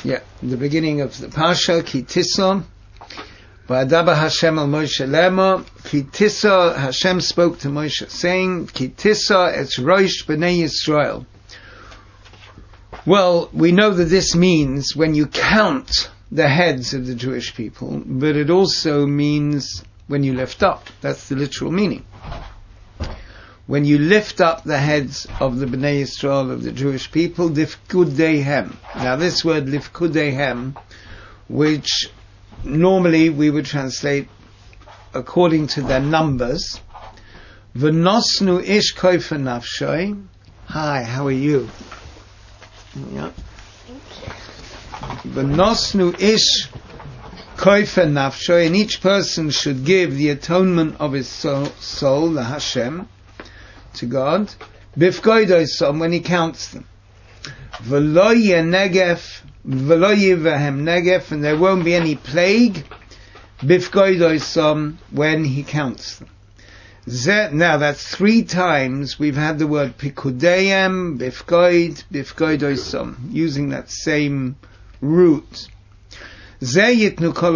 the beginning of the Parsha, Ki Tisa, V'adaber Hashem al Moshe lema, Ki Tisa, Hashem spoke to Moshe, saying, Ki Tisa et Rosh B'nei Yisrael. Well, we know that this means when you count the heads of the Jewish people, but it also means when you lift up. That's the literal meaning. When you lift up the heads of the Bnei Yisrael, of the Jewish people, lifkudeihem. Now this word lifkudeihem, which normally we would translate according to their numbers, v'nosnu ish koifa nafshoi. Hi, how are you? Yeah. V'nosnu ish koifa nafshoi, and each person should give the atonement of his soul, the Hashem, to God, bifkoidosom, when he counts them. V'lo yenegef, v'lo yivahem negef, and there won't be any plague, bifkoidosom, when he counts them. Now that's 3 times we've had the word pikudeyem, bifkoidosom, using that same root. This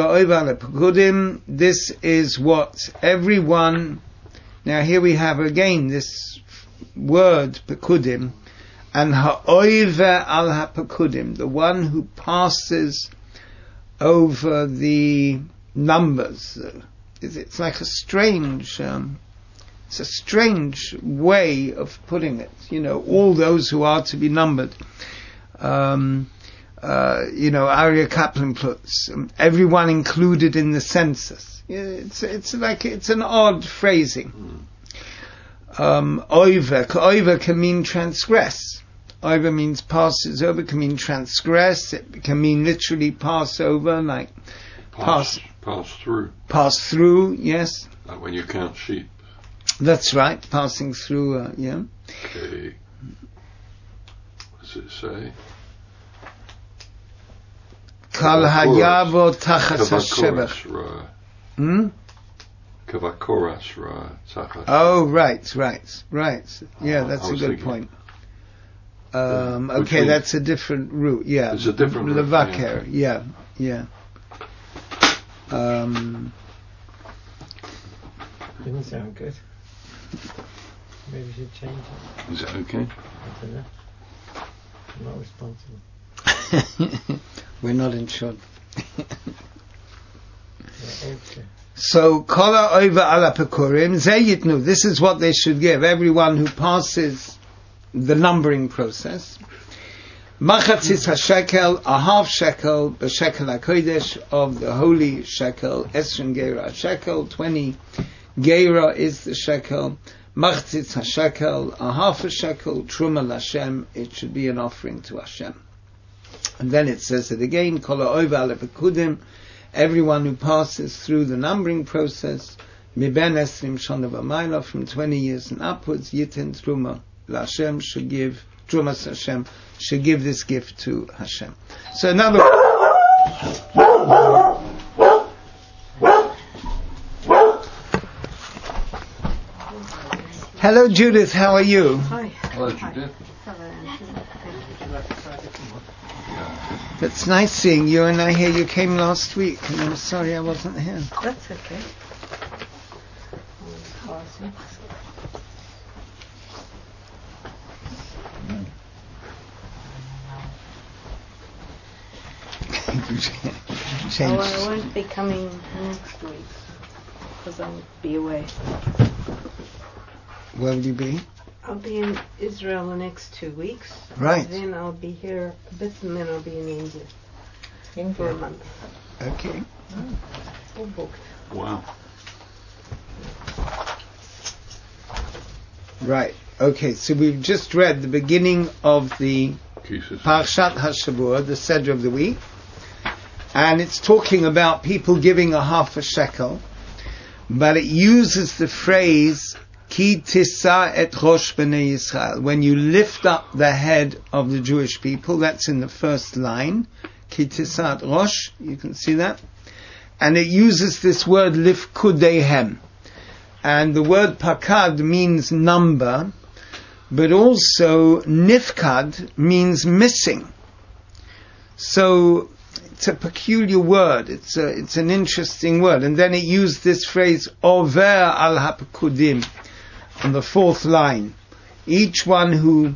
is what everyone. Now here we have again this word pekudim, and ha'oive al ha'pekudim, the one who passes over the numbers. It's like a strange, it's a strange way of putting it. You know, all those who are to be numbered. Aryeh Kaplan puts everyone included in the census. It's an odd phrasing. Oiver can mean transgress. Oiver means passes over, can mean transgress. It can mean literally pass over, like pass through. Pass through, yes. Like when you count sheep. That's right, passing through, yeah. Okay. What does it say? Kal hayavo tachas hashevach. Kavakoras ra tachas. Oh, right. Yeah, that's a good point. Okay, that's a different route. Yeah, it's a different route. Levaker. Yeah. Didn't sound good. Maybe we should change it. Is that okay? I don't know. I'm not responsible. We're not insured. Okay. So, kola over ala pekurim, zeyitnu, this is what they should give, everyone who passes the numbering process. Machatzis ha-shekel, a half shekel, b'shekel ha-kodesh, of the holy shekel, esrin geira shekel, 20 geira is the shekel. Machatzis ha-shekel, a half a shekel, truma l'Hashem, it should be an offering to Hashem. And then it says it again, kola over ala pekurim, everyone who passes through the numbering process, miben esrim shana v'mayla, from 20 years and upwards, yitin truma l'Hashem, should give trumas Hashem, should give this gift to Hashem. So another. Hello Judith, how are you? Hi. Hello Judith. It's nice seeing you, and I hear you came last week, and I'm sorry I wasn't here. That's okay. Change. I won't be coming next week because I'll be away. Where will you be? I'll be in Israel the next 2 weeks. Right. Then I'll be here a bit, and then I'll be in India for a month. Okay. All booked. Wow. Right. Okay, so we've just read the beginning of the Parshat HaShavua, the Seder of the week, and it's talking about people giving a half a shekel, but it uses the phrase Ki tisa et rosh b'nei Yisrael. When you lift up the head of the Jewish people, that's in the first line. Ki tisa et rosh, you can see that. And it uses this word lifkudeihem. And the word pakad means number, but also nifkad means missing. So it's a peculiar word. It's an interesting word. And then it used this phrase over al hapekudim on the fourth line. Each one who,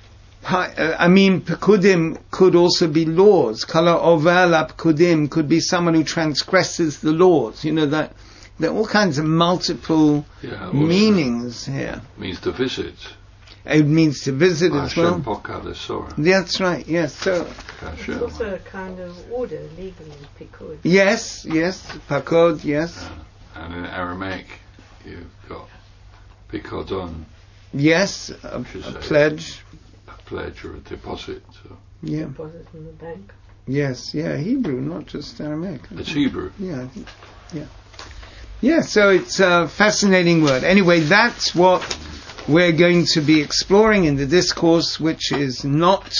pekudim could also be laws. Kala over al hapekudim could be someone who transgresses the laws. You know that there are all kinds of multiple meanings here. Means to visit. It means to visit as well. That's right, yes. So it's also a kind of order legally, pikud. Yes, pakod, yes. And in Aramaic, you've got pikodon. Yes, a pledge. A pledge or a deposit. So. Yeah. Deposit in the bank. Yes, Hebrew, not just Aramaic. It's Hebrew. Yeah, I think, yeah. Yeah, so it's a fascinating word. Anyway, that's what we're going to be exploring in the discourse, which is not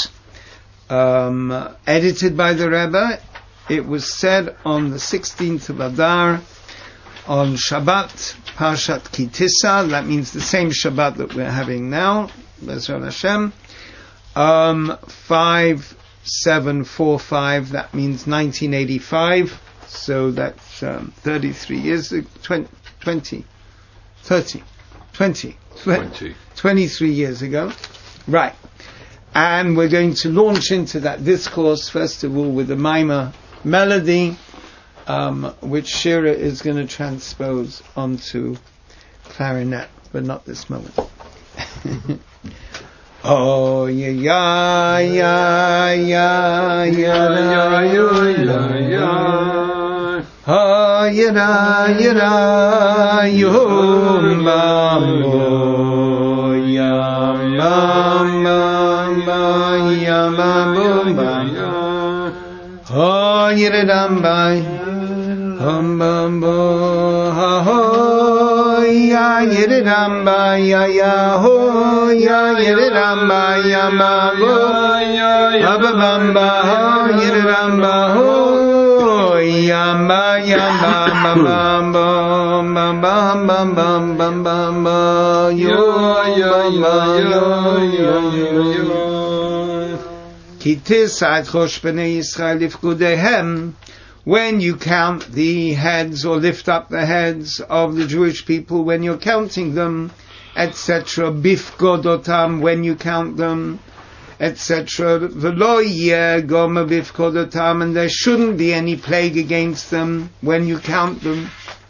edited by the Rebbe. It was said on the 16th of Adar, on Shabbat, Parshat Ki Tisa. That means the same Shabbat that we're having now, Bezrat Hashem. 5745, that means 1985. So that's 23 years, 23 years ago. Right. And we're going to launch into that discourse, first of all, with the Maimah melody, which Shira is going to transpose onto clarinet, but not this moment. Oh, yeah, Ha yira yum bam yam bam yam bam ha yira dam bai hum bam ha ho ya yira dam bai ya ho ya yira dam bai yam bam ha bam ha yira dam ho Yamba yamba bam bam bam bam bam bam bam bam bam yo Kitis ad chosh bnei Yisrael lifkudehem. When you count the heads or lift up the heads of the Jewish people, when you're counting them, etc. Bifgodotam, when you count them, etc. And there shouldn't be any plague against them when you count them.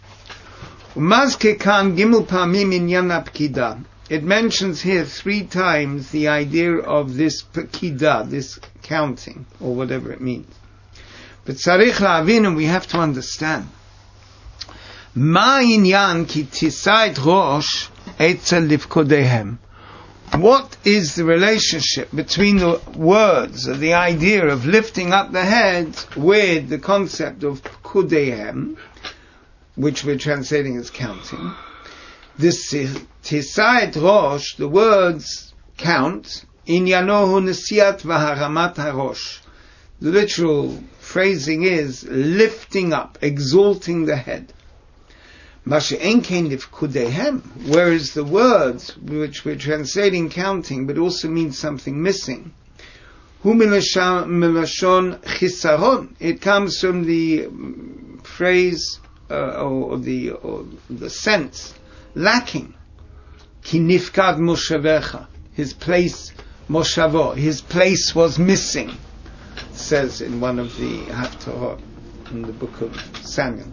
It mentions here 3 times the idea of this pekida, this counting, or whatever it means. But tzarich la'avin, and we have to understand. Ma inyan ki tisait rosh etzel lifkodehem. What is the relationship between the words, or the idea of lifting up the head, with the concept of kudehem, which we're translating as counting? This tisait rosh, the words count, inyanohu nesiat v'haramat harosh. The literal phrasing is lifting up, exalting the head. Whereas the words, which we're translating counting, but also means something missing. It comes from the phrase, or the sense, lacking. Kinifkad moshavecha. His place, moshavo, his place was missing. It says in one of the Haftarot, in the book of Samuel.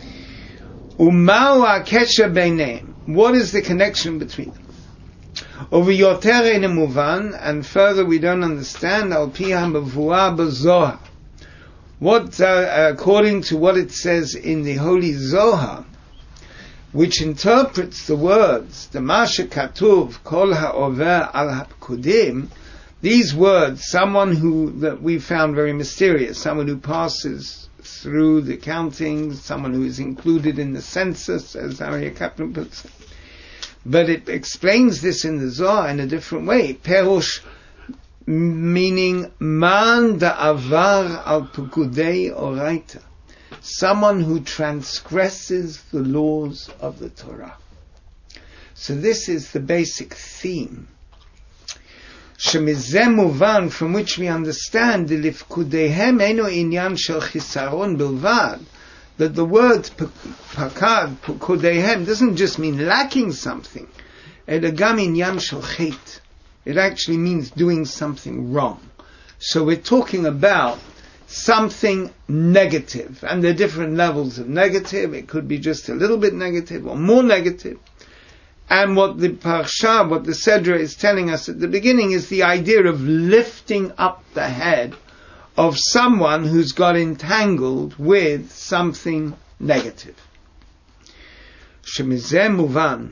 What is the connection between them? And further we don't understand. What, according to what it says in the Holy Zohar, which interprets the words, the Masha Katuv, Kol Ha'over al Hapkudim, these words, someone who, that we found very mysterious, someone who passes through the counting, someone who is included in the census, as Aryeh Kaplan puts it. But it explains this in the Zohar in a different way. Perush, meaning man da'avar al pukudei oraita, someone who transgresses the laws of the Torah. So this is the basic theme. שמזה מובן, from which we understand, דלפקודיהם אינו עניין של חיסרון בלבד, that the word pakad, pekudehem, doesn't just mean lacking something, אלא גם עניין של חטא. It actually means doing something wrong. So we're talking about something negative, and there are different levels of negative. It could be just a little bit negative or more negative. And what the Parsha, what the Sedra is telling us at the beginning is the idea of lifting up the head of someone who's got entangled with something negative. Shemizeh muvan.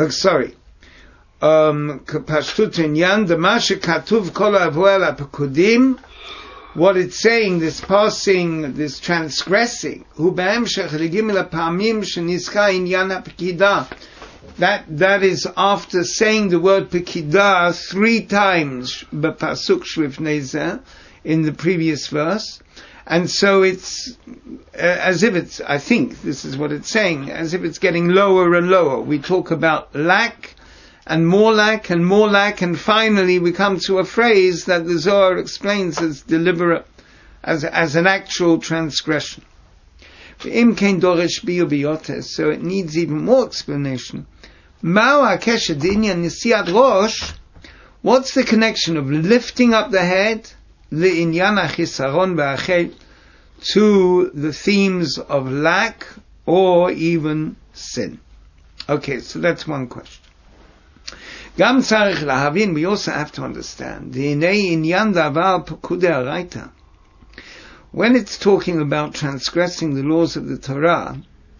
K'pashtut inyan dema shekatuv kol ha'avoel ha'pekudim. What it's saying, this passing, this transgressing, hu be'emshech legimel ha'pamim shenizka inyan ha'pekidah. That is after saying the word pekidah 3 times b'pasuk shlifnei zeh in the previous verse, and so it's as if it's, I think this is what it's saying, as if it's getting lower and lower. We talk about lack and more lack and more lack, and finally we come to a phrase that the Zohar explains as deliberate, as an actual transgression. So it needs even more explanation. What's the connection of lifting up the head to the themes of lack or even sin? Okay, so that's one question. We also have to understand when it's talking about transgressing the laws of the Torah,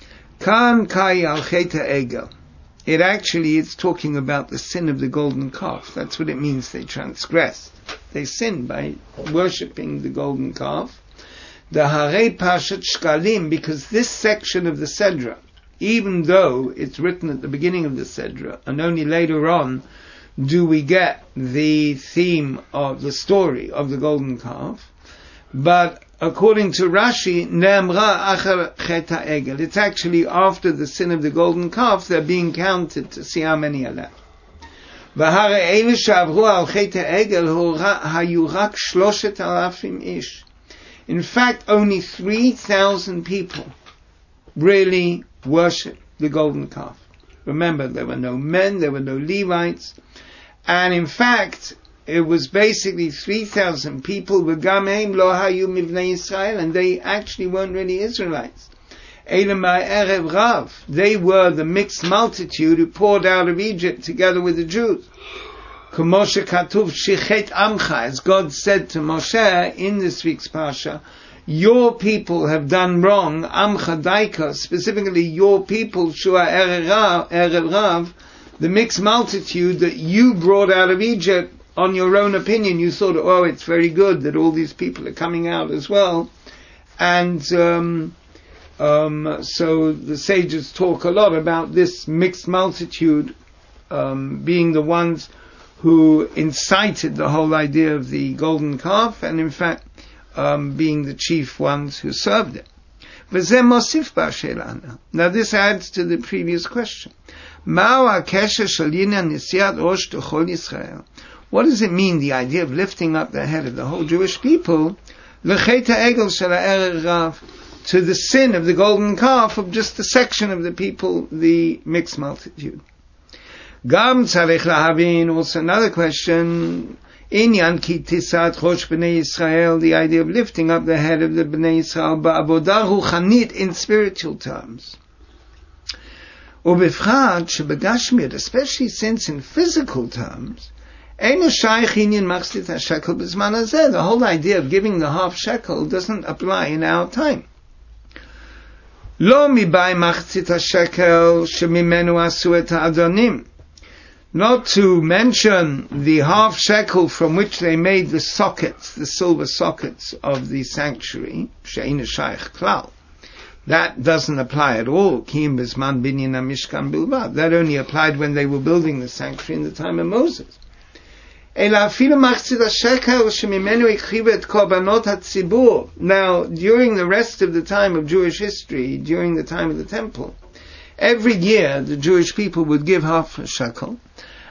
it's talking about the sin of the golden calf. That's what it means, they transgressed. They sinned by worshipping the golden calf. The Harei Parshat Shkalim, because this section of the Sedra, even though it's written at the beginning of the Sedra, and only later on do we get the theme of the story of the golden calf, but according to Rashi, Ne'emra achar chet ha'egel, it's actually after the sin of the golden calf, they're being counted to see how many are left. V'harei eile she'avru al chet ha'egel hayu rak 3,000 ish. In fact, only 3,000 people really worship the golden calf. Remember, there were no men, there were no Levites, and in fact, it was basically 3,000 people, v'gameim lo hayu mivnei Yisrael, and they actually weren't really Israelites. Elamai erev rav, they were the mixed multitude who poured out of Egypt together with the Jews. K'moshe katuv shichet amcha, as God said to Moshe in this week's parsha, your people have done wrong, amcha daika, specifically your people, shua erev rav, the mixed multitude that you brought out of Egypt. On your own opinion, you thought, oh, it's very good that all these people are coming out as well. And so the sages talk a lot about this mixed multitude being the ones who incited the whole idea of the golden calf, and in fact being the chief ones who served it. Now this adds to the previous question. What does it mean, the idea of lifting up the head of the whole Jewish people, to the sin of the golden calf of just a section of the people, the mixed multitude? Also another question, the idea of lifting up the head of the Bnei Yisrael, ba'avodah ruchanit, in spiritual terms. Especially since in physical terms, the whole idea of giving the half shekel doesn't apply in our time. Not to mention the half shekel from which they made the sockets, the silver sockets of the sanctuary, that doesn't apply at all. That only applied when they were building the sanctuary in the time of Moses. Now, during the rest of the time of Jewish history, during the time of the temple, every year the Jewish people would give half a shekel,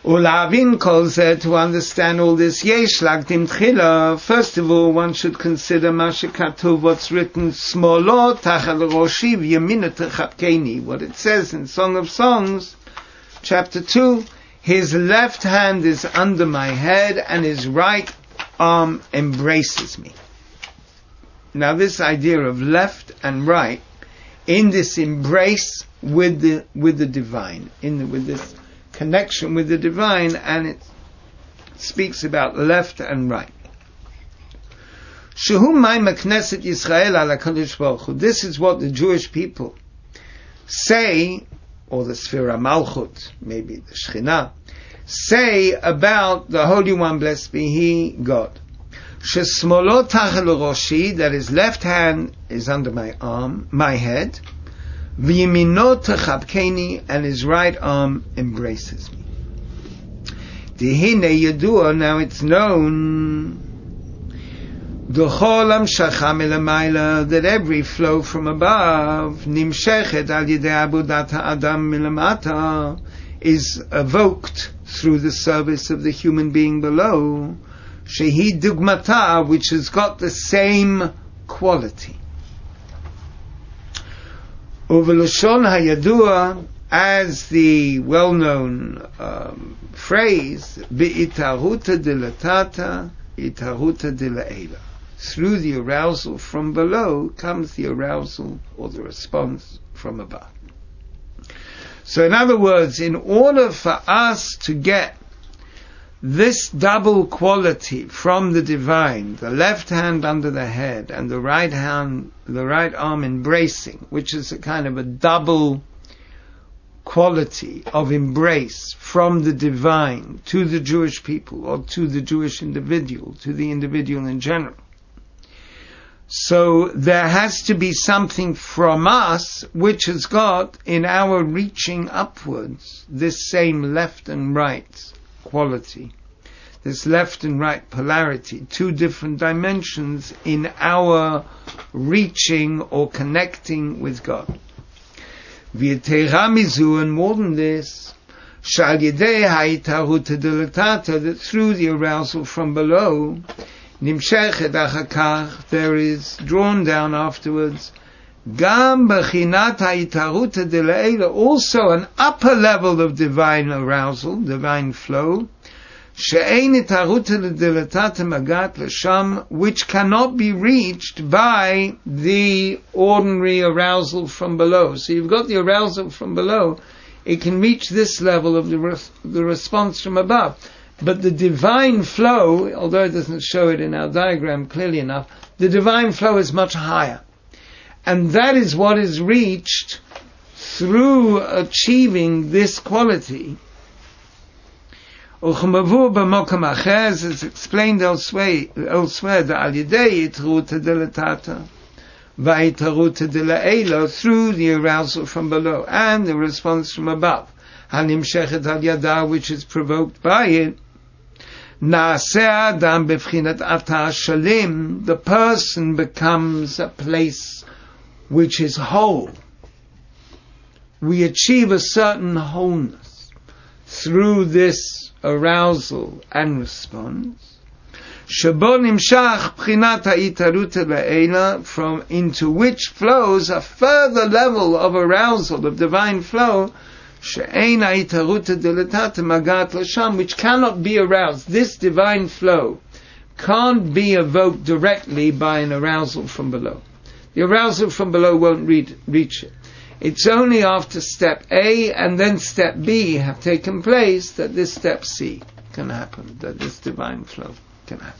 Ulavin calls to understand all this yesh lagdim tchila. First of all, one should consider mashikatuv, what's written smolo tachal roshi v'yamina techapkeni. What it says in Song of Songs, chapter 2, his left hand is under my head and his right arm embraces me. Now this idea of left and right in this embrace with the divine, with this connection with the divine, and it speaks about left and right. Shehu ma'im Knesset Yisrael ala Kadosh Baruch Hu. This is what the Jewish people say, or the Sfira Malchut, maybe the Shekhinah, say about the Holy One, blessed be He, God. Shesmolo tachel roshi, that his left hand is under my arm, my head. V'yimino techabkeni, and his right arm embraces me. Dihine yedua, now it's known, D'chol hamshacha milamayla, that every flow from above, nimshechet al yidei abudat ha'adam milamata, is evoked through the service of the human being below, shehi dugmata, which has got the same quality. Uveloshon hayadua, as the well-known phrase, be'itaruta dilatata, itaruta dila'ela. Through the arousal from below comes the arousal or the response from above. So in other words, in order for us to get this double quality from the divine, the left hand under the head and the right arm embracing, which is a kind of a double quality of embrace from the divine to the Jewish people, or to the Jewish individual, to the individual in general. So there has to be something from us which has got, in our reaching upwards, this same left and right quality, this left and right polarity, two different dimensions in our reaching or connecting with God. And more than this, that through the arousal from below, there is drawn down afterwards, also an upper level of divine arousal, divine flow, which cannot be reached by the ordinary arousal from below. So you've got the arousal from below, it can reach this level of the response from above. But the divine flow, although it doesn't show it in our diagram clearly enough, the divine flow is much higher. And that is what is reached through achieving this quality. As is explained elsewhere, through the arousal from below and the response from above, which is provoked by it, the person becomes a place which is whole. We achieve a certain wholeness through this arousal and response, from into which flows a further level of arousal, of divine flow, which cannot be aroused. This divine flow can't be evoked directly by an arousal from below. The arousal from below won't reach it. It's only after step A and then step B have taken place that this step C can happen, that this divine flow can happen.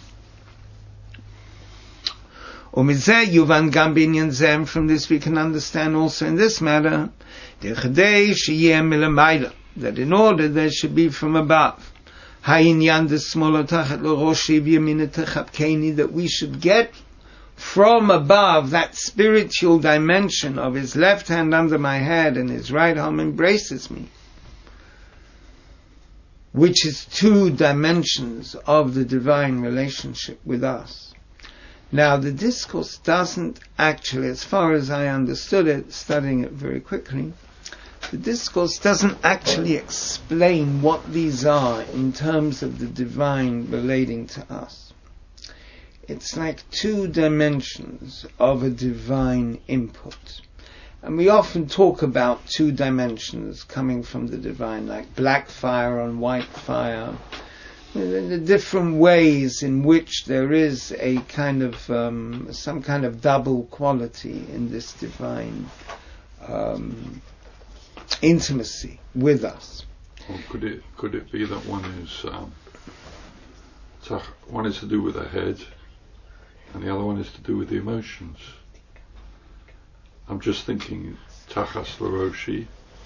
From this we can understand also in this matter that in order there should be from above, that we should get from above that spiritual dimension of his left hand under my head and his right arm embraces me, which is two dimensions of the divine relationship with us. Now the discourse doesn't actually, as far as I understood it, studying it very quickly, the discourse doesn't actually explain what these are in terms of the divine relating to us. It's like two dimensions of a divine input. And we often talk about two dimensions coming from the divine, like black fire on white fire, the different ways in which there is a kind of some kind of double quality in this divine intimacy with us. Or could it be that one is to do with the head, and the other one is to do with the emotions? I'm just thinking Tachas Laroshi.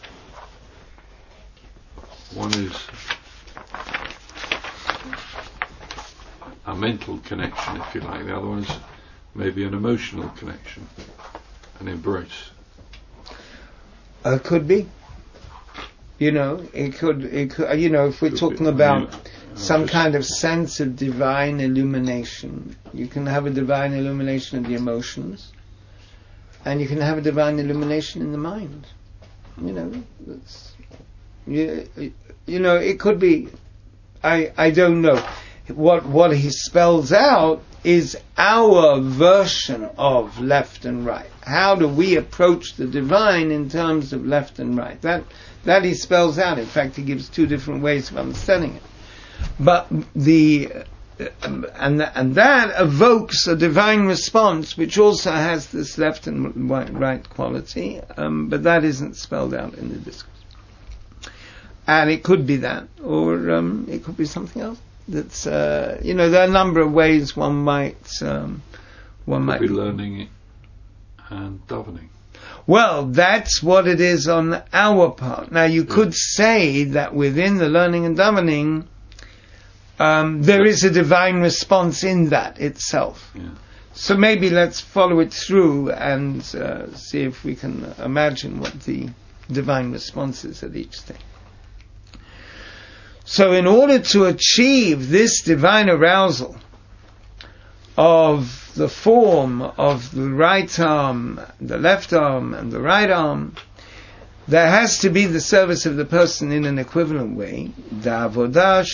One is a mental connection, if you like. The other one is maybe an emotional connection, an embrace. Could be. It could. If we're talking about some kind of sense of divine illumination, you can have a divine illumination of the emotions, and you can have a divine illumination in the mind. It could be. I don't know. What he spells out is our version of left and right. How do we approach the divine in terms of left and right? That he spells out. In fact, he gives two different ways of understanding it. But and that evokes a divine response, which also has this left and right quality, but that isn't spelled out in the discourse. And it could be that, or it could be something else. That's there are a number of ways one might be learning it and davening. Well, that's what it is on our part. Now, you could say that within the learning and davening, there is a divine response in that itself. Yeah. So maybe let's follow it through and see if we can imagine what the divine response is at each thing. So in order to achieve this divine arousal of the form of the right arm, the left arm, and the right arm, there has to be the service of the person in an equivalent way. The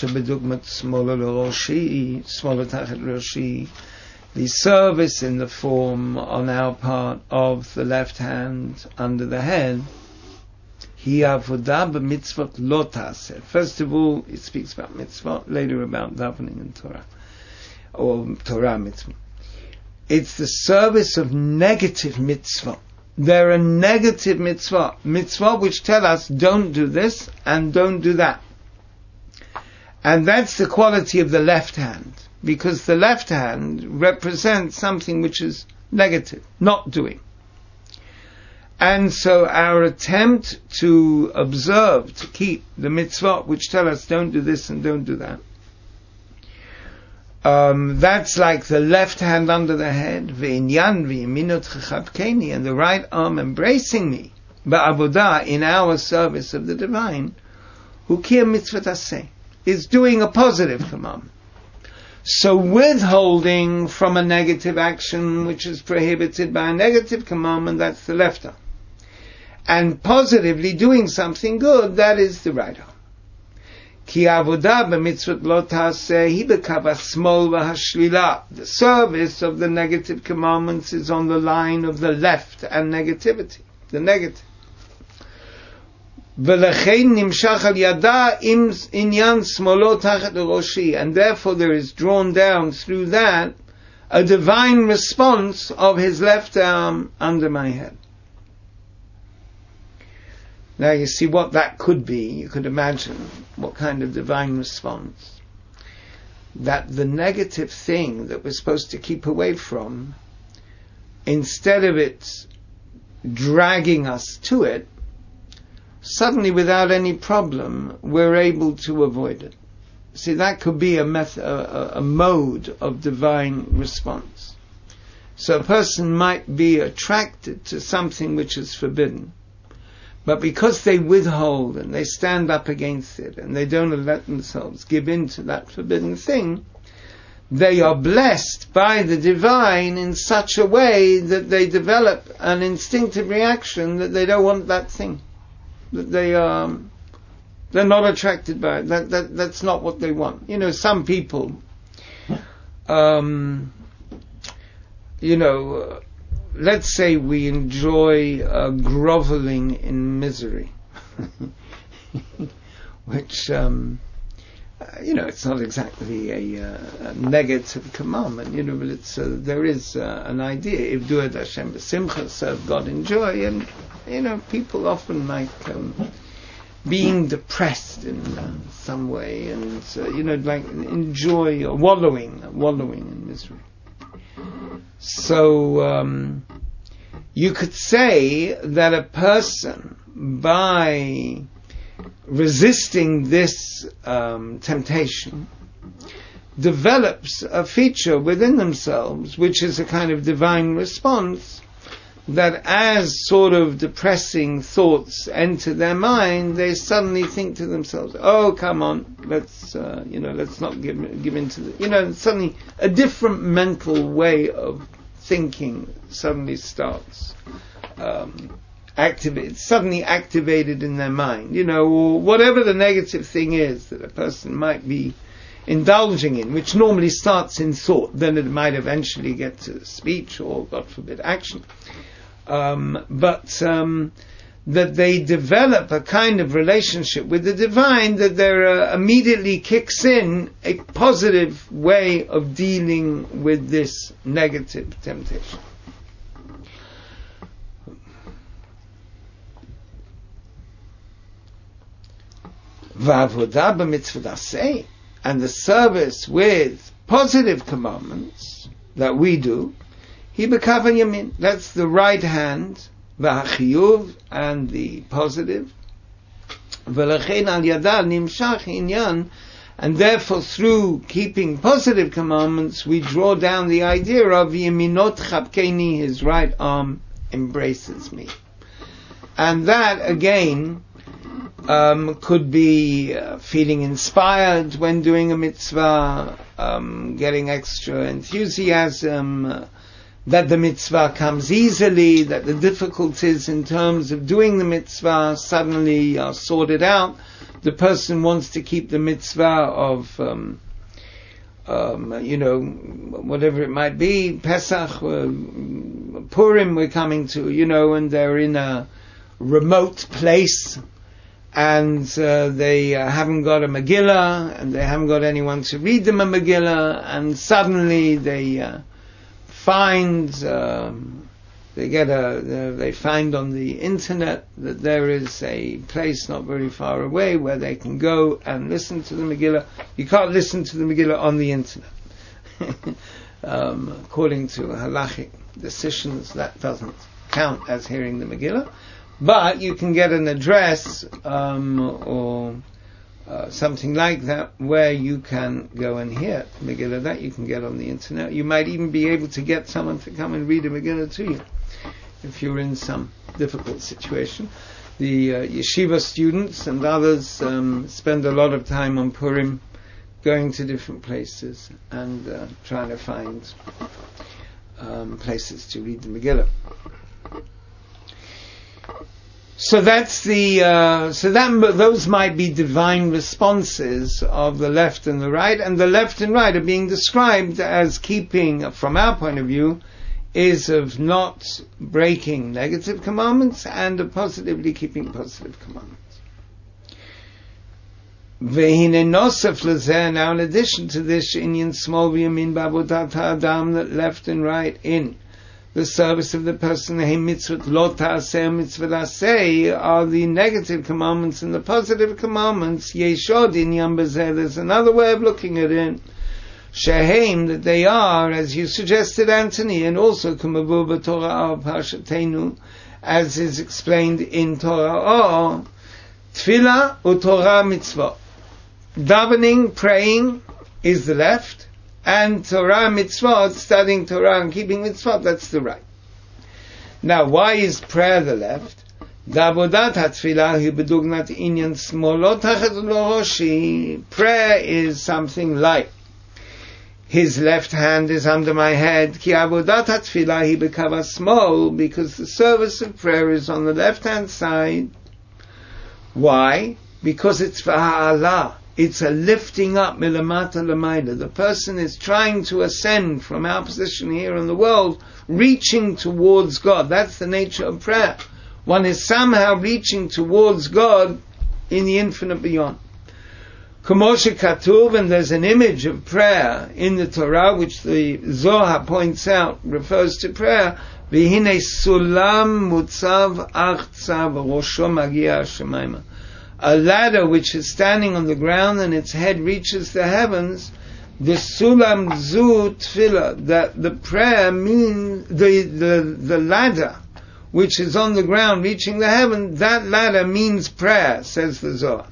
service in the form on our part of the left hand under the head. First of all, it speaks about mitzvot, later about davening and Torah, or Torah mitzvah. It's the service of negative mitzvot. There are negative mitzvot which tell us don't do this and don't do that. And that's the quality of the left hand, because the left hand represents something which is negative, not doing. And so our attempt to observe, to keep the mitzvot which tell us don't do this and don't do that, that's like the left hand under the head, ve'inyan ve'yaminot chechabkeni, and the right arm embracing me, ba'avodah, in our service of the divine, hukir mitzvot aseh, is doing a positive commandment. So withholding from a negative action which is prohibited by a negative commandment, that's the left arm. And positively doing something good, that is the right arm. Ki avodah b'mitzvot lo ta'aseh hi b'kav hashmol v'hashlila. The service of the negative commandments is on the line of the left and negativity, the negative. V'lechein nimshach al yada im inyan smolo tachat roshi, and therefore there is drawn down through that a divine response of his left arm under my head. Now you see what that could be. You could imagine what kind of divine response. That the negative thing that we're supposed to keep away from, instead of it dragging us to it, suddenly without any problem we're able to avoid it. See, that could be a mode of divine response. So a person might be attracted to something which is forbidden, but because they withhold and they stand up against it and they don't let themselves give in to that forbidden thing, they are blessed by the divine in such a way that they develop an instinctive reaction that they don't want that thing. They're not attracted by it. That's not what they want. Some people, let's say we enjoy groveling in misery, which, it's not exactly a negative commandment, but there is an idea. If do it Hashem b'simcha, serve God in joy, and people often like being depressed in some way, and like enjoy or wallowing in misery. So you could say that a person, by resisting this temptation, develops a feature within themselves, which is a kind of divine response, that as sort of depressing thoughts enter their mind, they suddenly think to themselves, oh, come on, let's not give into the, suddenly a different mental way of thinking suddenly starts suddenly activated in their mind, or whatever the negative thing is that a person might be indulging in, which normally starts in thought, then it might eventually get to speech or, God forbid, action. That they develop a kind of relationship with the divine, that there immediately kicks in a positive way of dealing with this negative temptation. V'avodah b'mitzvot aseh, and the service with positive commandments that we do, hi b'kavan yamin, that's the right hand, v'hachiyuv, and the positive, v'lechein al yadal nimshach inyan, and therefore through keeping positive commandments we draw down the idea of yaminot chabkeni, his right arm embraces me. And that again could be feeling inspired when doing a mitzvah, getting extra enthusiasm, that the mitzvah comes easily, that the difficulties in terms of doing the mitzvah suddenly are sorted out. The person wants to keep the mitzvah of, whatever it might be, Pesach, Purim we're coming to, and they're in a remote place, and they haven't got a Megillah, and they haven't got anyone to read them a Megillah, and suddenly they find they find on the internet that there is a place not very far away where they can go and listen to the Megillah. You can't listen to the Megillah on the internet. According to halachic decisions, that doesn't count as hearing the Megillah. But you can get an address or something like that where you can go and hear Megillah. That you can get on the internet. You might even be able to get someone to come and read a Megillah to you if you're in some difficult situation. The yeshiva students and others spend a lot of time on Purim going to different places and trying to find places to read the Megillah. So that's those might be divine responses of the left and the right, and the left and right are being described as keeping, from our point of view, is of not breaking negative commandments and of positively keeping positive commandments. V'hine nosef lezeh, now in addition to this, inyan small v'yamin b'avodat ha'adam, that left and right in the service of the person, hey mitzvot lo ta'aseh mitzvot aseh, are the negative commandments, and the positive commandments, yeshod inyan b'zeh, there's another way of looking at it, shehem, that they are, as you suggested, Anthony, and also kumavur b'torah of Parshatenu, as is explained in Torah, tefillah u'torah mitzvot. Davening, praying, is the left, and Torah mitzvot, studying Torah and keeping mitzvot, that's the right. Now, why is prayer the left? Prayer is something like, his left hand is under my head, because the service of prayer is on the left hand side. Why? Because it's v'ha'ala. It's a lifting up milamata l'mayla. The person is trying to ascend from our position here in the world, reaching towards God. That's the nature of prayer. One is somehow reaching towards God in the infinite beyond. Kamosha Katuv, and there's an image of prayer in the Torah, which the Zohar points out, refers to prayer. V'hine sulam mutzav achza v'rosho magia shemaima. A ladder which is standing on the ground and its head reaches the heavens. The sulam zu tefillah, that the prayer means the ladder which is on the ground reaching the heaven, that ladder means prayer, says the Zohar.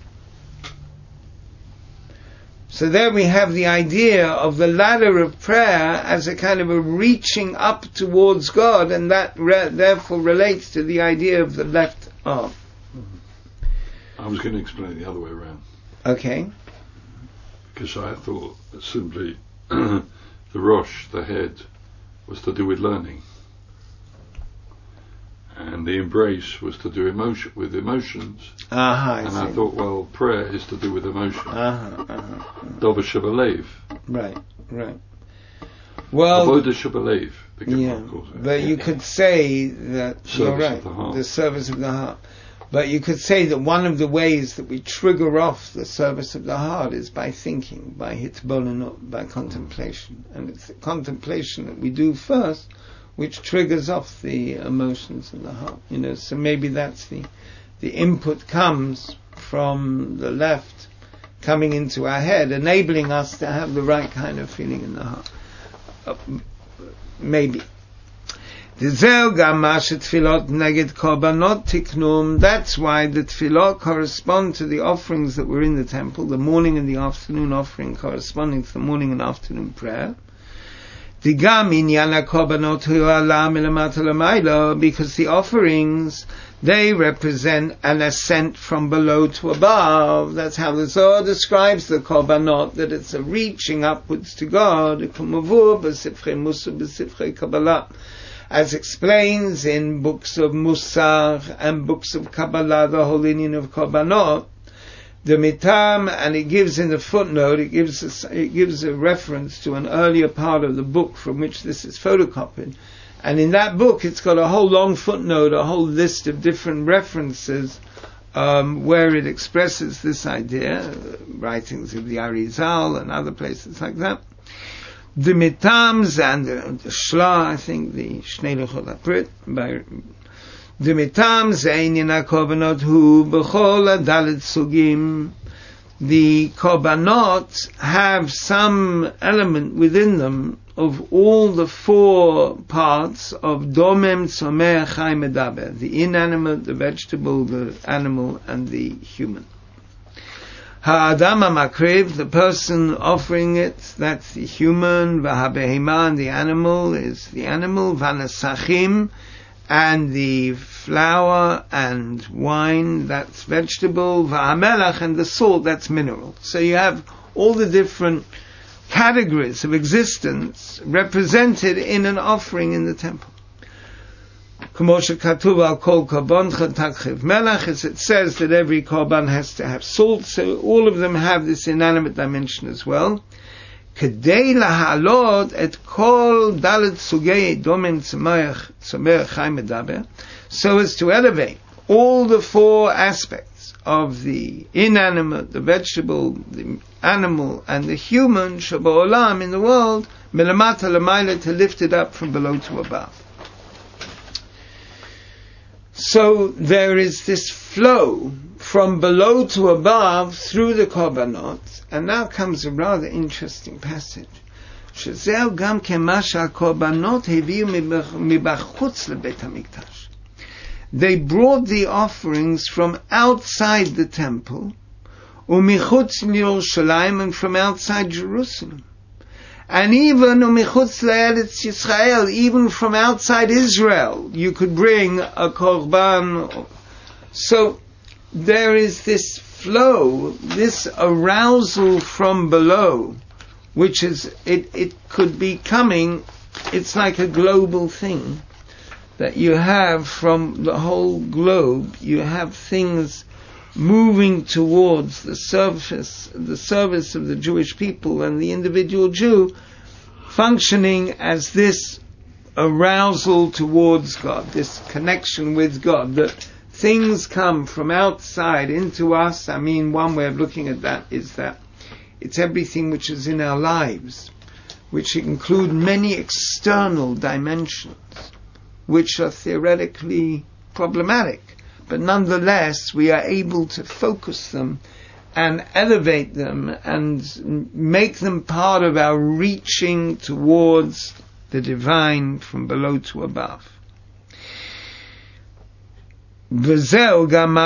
So there we have the idea of the ladder of prayer as a kind of a reaching up towards God, and that therefore relates to the idea of the left arm. I was going to explain it the other way around. Okay. Because I thought that simply the Rosh, the head, was to do with learning. And the embrace was to do with emotions. I thought, well, prayer is to do with emotion. Dover Shabalev. Right. Well, Avodah Shabalev, the Gemara calls it. But you could say that you're right, the service of the heart. But you could say that one of the ways that we trigger off the service of the heart is by thinking, by hitbonenut, by contemplation. And it's the contemplation that we do first which triggers off the emotions in the heart. So maybe that's the input comes from the left, coming into our head, enabling us to have the right kind of feeling in the heart. Maybe. That's why the tefillot correspond to the offerings that were in the temple, the morning and the afternoon offering corresponding to the morning and afternoon prayer. Because the offerings, they represent an ascent from below to above. That's how the Zohar describes the korbanot, that it's a reaching upwards to God, as explains in books of Musar and books of Kabbalah, the whole union of korbanot. The mitam, and it gives in the footnote, it gives a reference to an earlier part of the book from which this is photocopied. And in that book, it's got a whole long footnote, a whole list of different references where it expresses this idea, writings of the Arizal and other places like that. The mitams and the Shla, I think, the Shnei Luchot HaBrit, by the mitam ze'inyan korbanot hu b'chol hadalet sugim. The korbanot have some element within them of all the four parts of domem, tzomeh, chai, medaber, the inanimate, the vegetable, the animal, and the human. Ha'adam ha'makriv, the person offering it, that's the human. V'ha'behema, the animal, is the animal. V'hanasachim, and the flour and wine, that's vegetable. V'hamelach, and the salt, that's mineral. So you have all the different categories of existence represented in an offering in the temple. As it says that every korban has to have salt, so all of them have this inanimate dimension as well. So as to elevate all the four aspects of the inanimate, the vegetable, the animal, and the human, Shabbat in the world, milamata l'mayla, to lift it up from below to above. So there is this flow from below to above through the korbanot, and now comes a rather interesting passage. שזהו גם כמה שהקורבנות הביאו מבחוץ לבית המקדש. They brought the offerings from outside the temple, ומחוץ לירושלים, and from outside Jerusalem. And even umichutz le'eretz Yisrael, even from outside Israel, you could bring a korban. So there is this flow, this arousal from below, which is, it could be coming, it's like a global thing that you have from the whole globe. You have things moving towards the service of the Jewish people and the individual Jew, functioning as this arousal towards God, this connection with God, that things come from outside into us. I mean, one way of looking at that is that it's everything which is in our lives, which include many external dimensions, which are theoretically problematic, but nonetheless we are able to focus them and elevate them and make them part of our reaching towards the divine from below to above. And also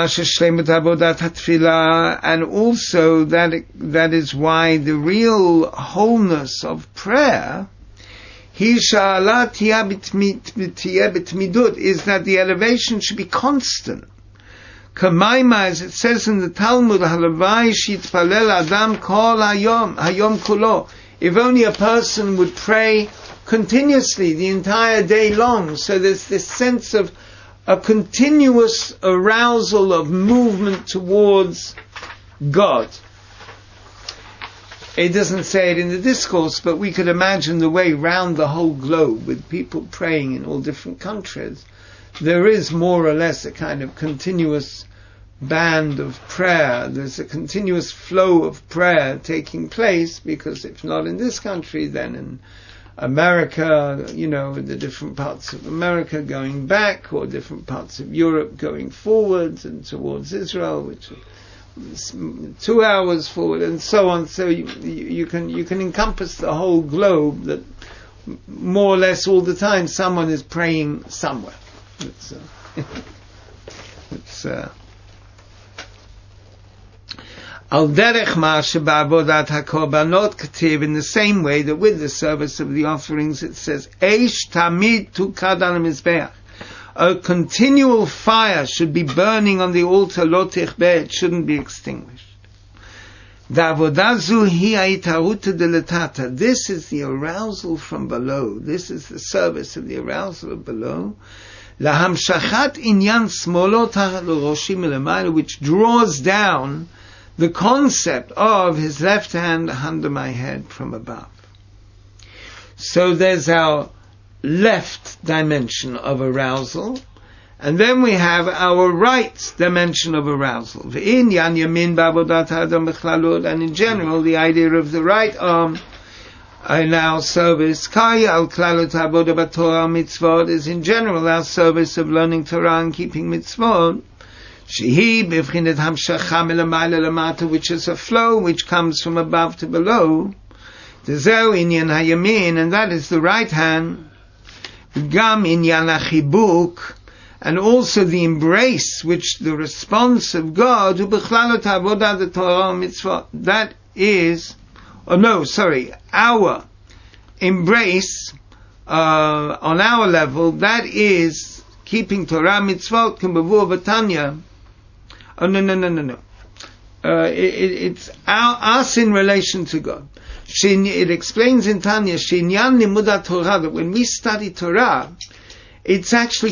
that is why the real wholeness of prayer is that the elevation should be constant. As it says in the Talmud, if only a person would pray continuously the entire day long, so there's this sense of a continuous arousal of movement towards God. It doesn't say it in the discourse, but we could imagine the way round the whole globe with people praying in all different countries. There is more or less a kind of continuous band of prayer. There's a continuous flow of prayer taking place, because if not in this country, then in America, the different parts of America going back, or different parts of Europe going forwards and towards Israel, which is 2 hours forward, and so on. So you can encompass the whole globe, that more or less all the time someone is praying somewhere. Al derech ma she'ba'avodat hakorbanot kativ, in the same way that with the service of the offerings it says, Eish tamid tukad al mizbeach, a continual fire should be burning on the altar, lo tichbeh, it shouldn't be extinguished. Da'avodazu hi ha'itaruta deletata, this is the arousal from below, this is the service of the arousal of below. Lahamshachat inyan smolo tachat l'roshi milamayla, which draws down the concept of his left hand under my head from above. So there's our left dimension of arousal, and then we have our right dimension of arousal. And in general, the idea of the right arm in our service, is in general our service of learning Torah and keeping mitzvot, which is a flow which comes from above to below, and that is the right hand, and also the embrace, which the response of God, that is, our embrace on our level, that is keeping Torah mitzvot, Vatanya. Oh, no. It's us in relation to God. It explains in Tanya, that when we study Torah, it's actually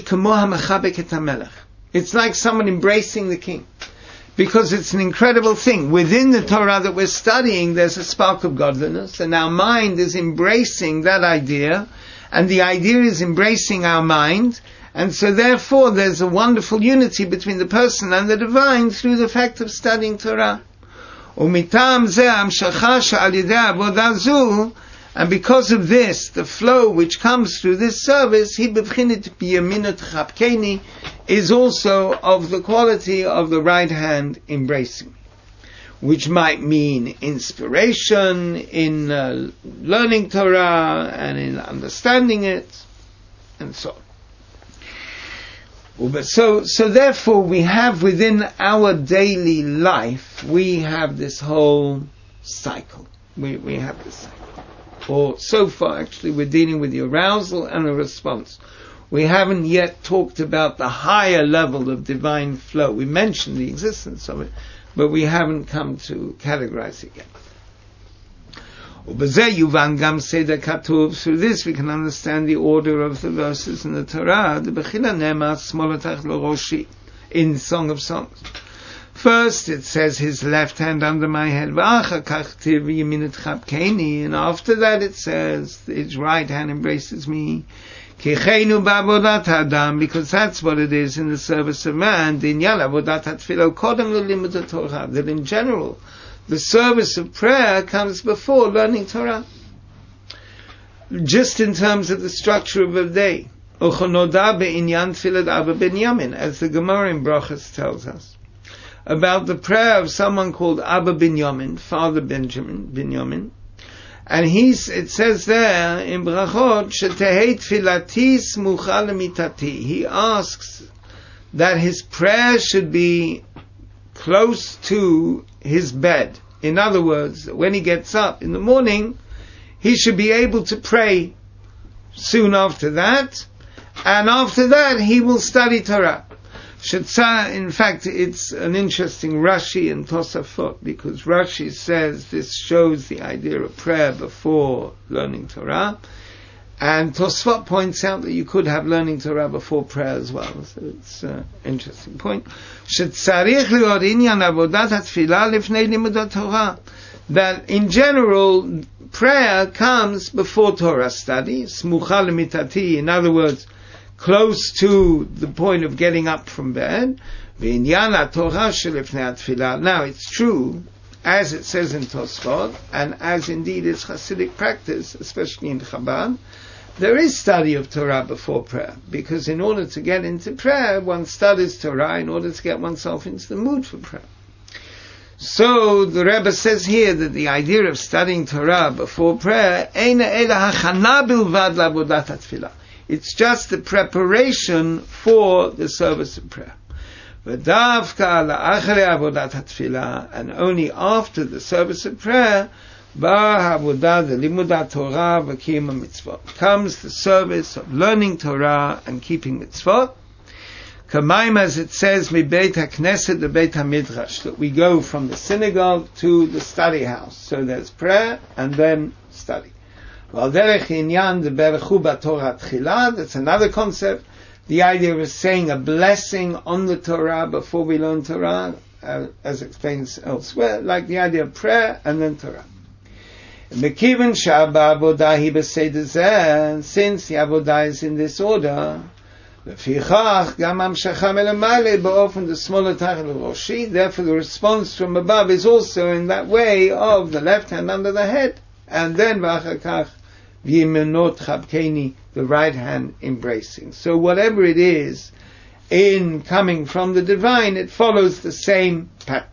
it's like someone embracing the king. Because it's an incredible thing. Within the Torah that we're studying, there's a spark of godliness, and our mind is embracing that idea, and the idea is embracing our mind, and so therefore there's a wonderful unity between the person and the divine through the fact of studying Torah. And because of this, the flow which comes through this service, is also of the quality of the right hand embracing, which might mean inspiration in learning Torah and in understanding it, and so on. So therefore we have within our daily life, we have this whole cycle. We have this cycle. Or so far actually we're dealing with the arousal and the response. We haven't yet talked about the higher level of divine flow. We mentioned the existence of it, but we haven't come to categorize it yet. Through this we can understand the order of the verses in the Torah, in Song of Songs. First it says his left hand under my head, and after that it says his right hand embraces me. Because that's what it is in the service of man. That in general, the service of prayer comes before learning Torah. Just in terms of the structure of a day. As the Gemara in Brachos tells us. About the prayer of someone called Abba Binyamin, Father Binyamin. And it says there in Brachot, Shetehei tfilati smucha lemitati. He asks that his prayer should be close to his bed. In other words, when he gets up in the morning, he should be able to pray soon after that, and after that he will study Torah. In fact, it's an interesting Rashi and Tosafot, because Rashi says this shows the idea of prayer before learning Torah, and Tosafot points out that you could have learning Torah before prayer as well. So it's an interesting point. That in general, prayer comes before Torah study, smucha lemitati, in other words, close to the point of getting up from bed. Now it's true, as it says in Tosfot, and as indeed is Hasidic practice, especially in Chabad, there is study of Torah before prayer, because in order to get into prayer, one studies Torah in order to get oneself into the mood for prayer. So the Rebbe says here that the idea of studying Torah before prayer, it's just the preparation for the service of prayer. And only after the service of prayer comes the service of learning Torah and keeping mitzvot. Kamaim, as it says, mi Beit HaKnesset to Beit HaMidrash, that we go from the synagogue to the study house. So there's prayer and then study. That's another concept. The idea of saying a blessing on the Torah before we learn Torah, as explained elsewhere, like the idea of prayer and then Torah. Since the Avodah is in this order, therefore the response from above is also in that way of the left hand under the head, and then the right hand embracing. So whatever it is in coming from the divine, it follows the same pattern.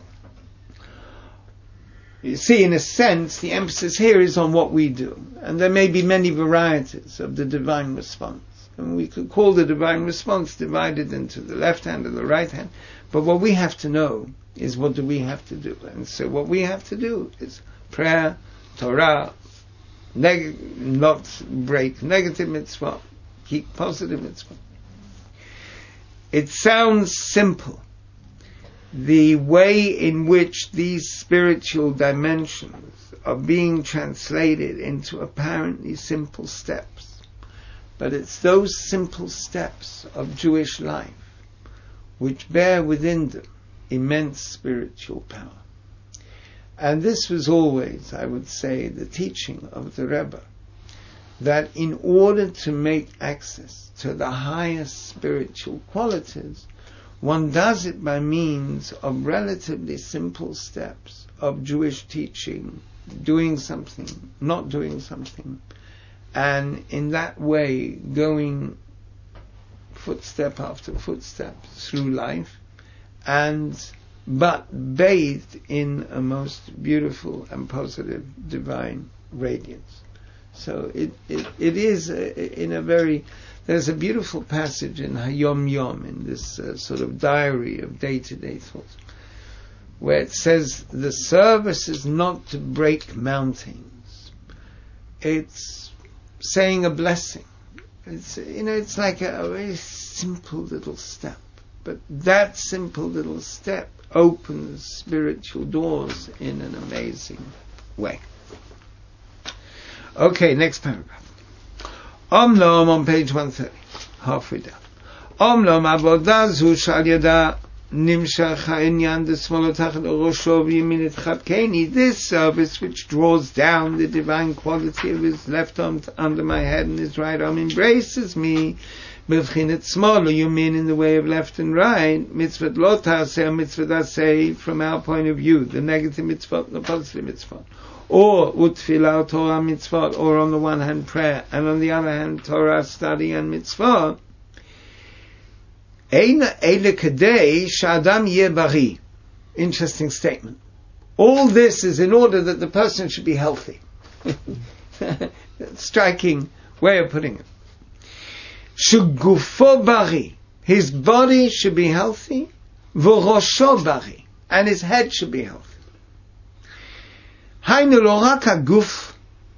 You see, in a sense, the emphasis here is on what we do, and there may be many varieties of the divine response. And we could call the divine response divided into the left hand and the right hand. But what we have to know is, what do we have to do? And so what we have to do is prayer, Torah, not break negative mitzvah, keep positive mitzvah. It sounds simple, the way in which these spiritual dimensions are being translated into apparently simple steps. But it's those simple steps of Jewish life which bear within them immense spiritual power. And this was always, I would say, the teaching of the Rebbe, that in order to make access to the highest spiritual qualities, one does it by means of relatively simple steps of Jewish teaching, doing something, not doing something, and in that way going footstep after footstep through life, but bathed in a most beautiful and positive divine radiance. So it is in a very, there's a beautiful passage in Hayom Yom, in this sort of diary of day-to-day thoughts, where it says the service is not to break mountains. It's saying a blessing. It's like a very simple little step, but that simple little step opens spiritual doors in an amazing way. Okay, next paragraph. Omlom on page 130, halfway down. Omlom avodah zu shal yada Nimshach ha'inyan d'smolo tachat orosho v'yamin etchapkeni. This service which draws down the divine quality of his left arm under my head and his right arm embraces me. B'vchinet small, you mean in the way of left and right. Mitzvot lo ta'aseh, mitzvot aseh, from our point of view, the negative mitzvot and the positive mitzvot. Or utfilah, Torah mitzvot, or on the one hand prayer, and on the other hand Torah study and mitzvot. Interesting statement. All this is in order that the person should be healthy. Striking way of putting it. Shugufo bari, his body should be healthy. V'rosho bari, and his head should be healthy. Hainu lo rak haguf,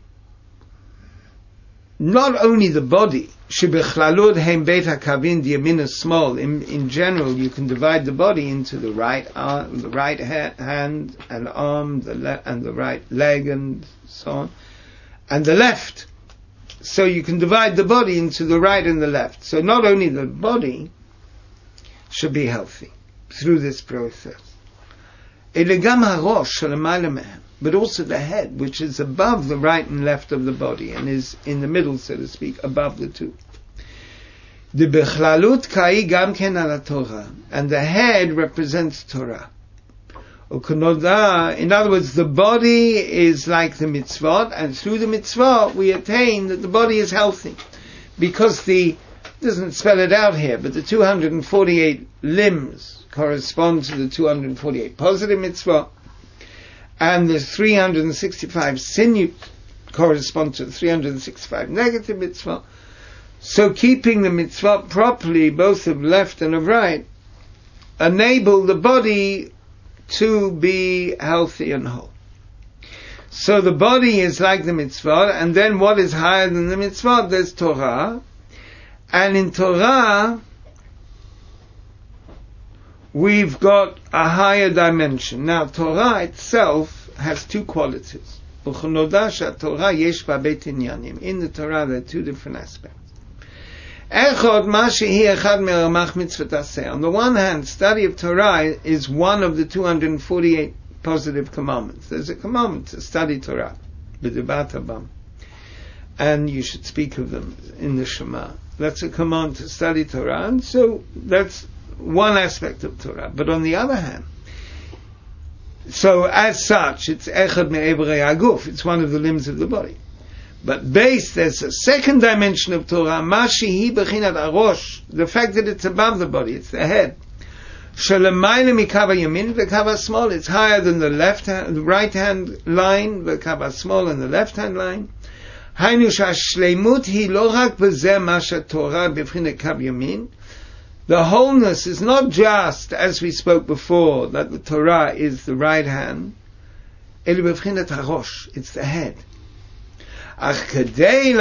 not only the body. Shebechlalud heim beit hakavin yamin and small. In general, you can divide the body into the right arm, the right hand and arm, and the right leg, and so on, and the left. So you can divide the body into the right and the left. So not only the body should be healthy through this process, elegam harosh shalamayla mehem, but also the head, which is above the right and left of the body and is in the middle, so to speak, above the two. The bechlalut kai gam ken ala Torah, and the head represents Torah. In other words, the body is like the mitzvot, and through the mitzvot we attain that the body is healthy, because it doesn't spell it out here, but the 248 limbs correspond to the 248 positive mitzvot, and the 365 sinews correspond to the 365 negative mitzvot. So keeping the mitzvot properly, both of left and of right, enable the body to be healthy and whole. So the body is like the mitzvot, and then what is higher than the mitzvot? There's Torah, and in Torah we've got a higher dimension. Now, Torah itself has two qualities. In the Torah there are two different aspects. On the one hand, study of Torah is one of the 248 positive commandments. There's a commandment to study Torah, and you should speak of them in the Shema. That's a command to study Torah, and so that's one aspect of Torah. But on the other hand, so as such, it's echad me'evrei haguf, it's one of the limbs of the body. But there's a second dimension of Torah, Mashihi bechinat arosh, the fact that it's above the body, it's the head. Shalamayla mikava yamin v'kava small, it's higher than the right hand line, v'kava small, and the left hand line. Hainu shashleimut hi lo rak b'zeh masha Torah b'chinat kav yamin. The wholeness is not just, as we spoke before, that the Torah is the right hand, elu b'chinat arosh, it's the head. But in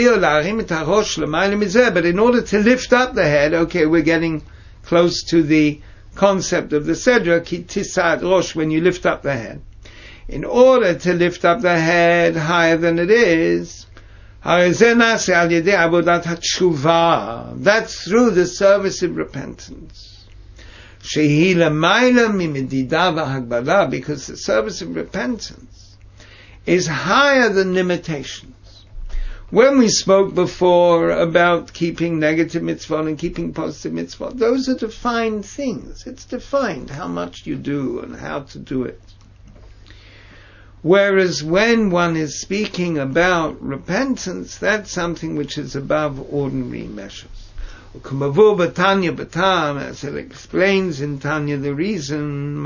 order to lift up the head, okay, we're getting close to the concept of the Sedra, ki tisat rosh, when you lift up the head. In order to lift up the head higher than it is, that's through the service of repentance. Because the service of repentance is higher than limitations. When we spoke before about keeping negative mitzvot and keeping positive mitzvot, those are defined things. It's defined how much you do and how to do it. Whereas when one is speaking about repentance, that's something which is above ordinary measures. As it explains in Tanya the reason,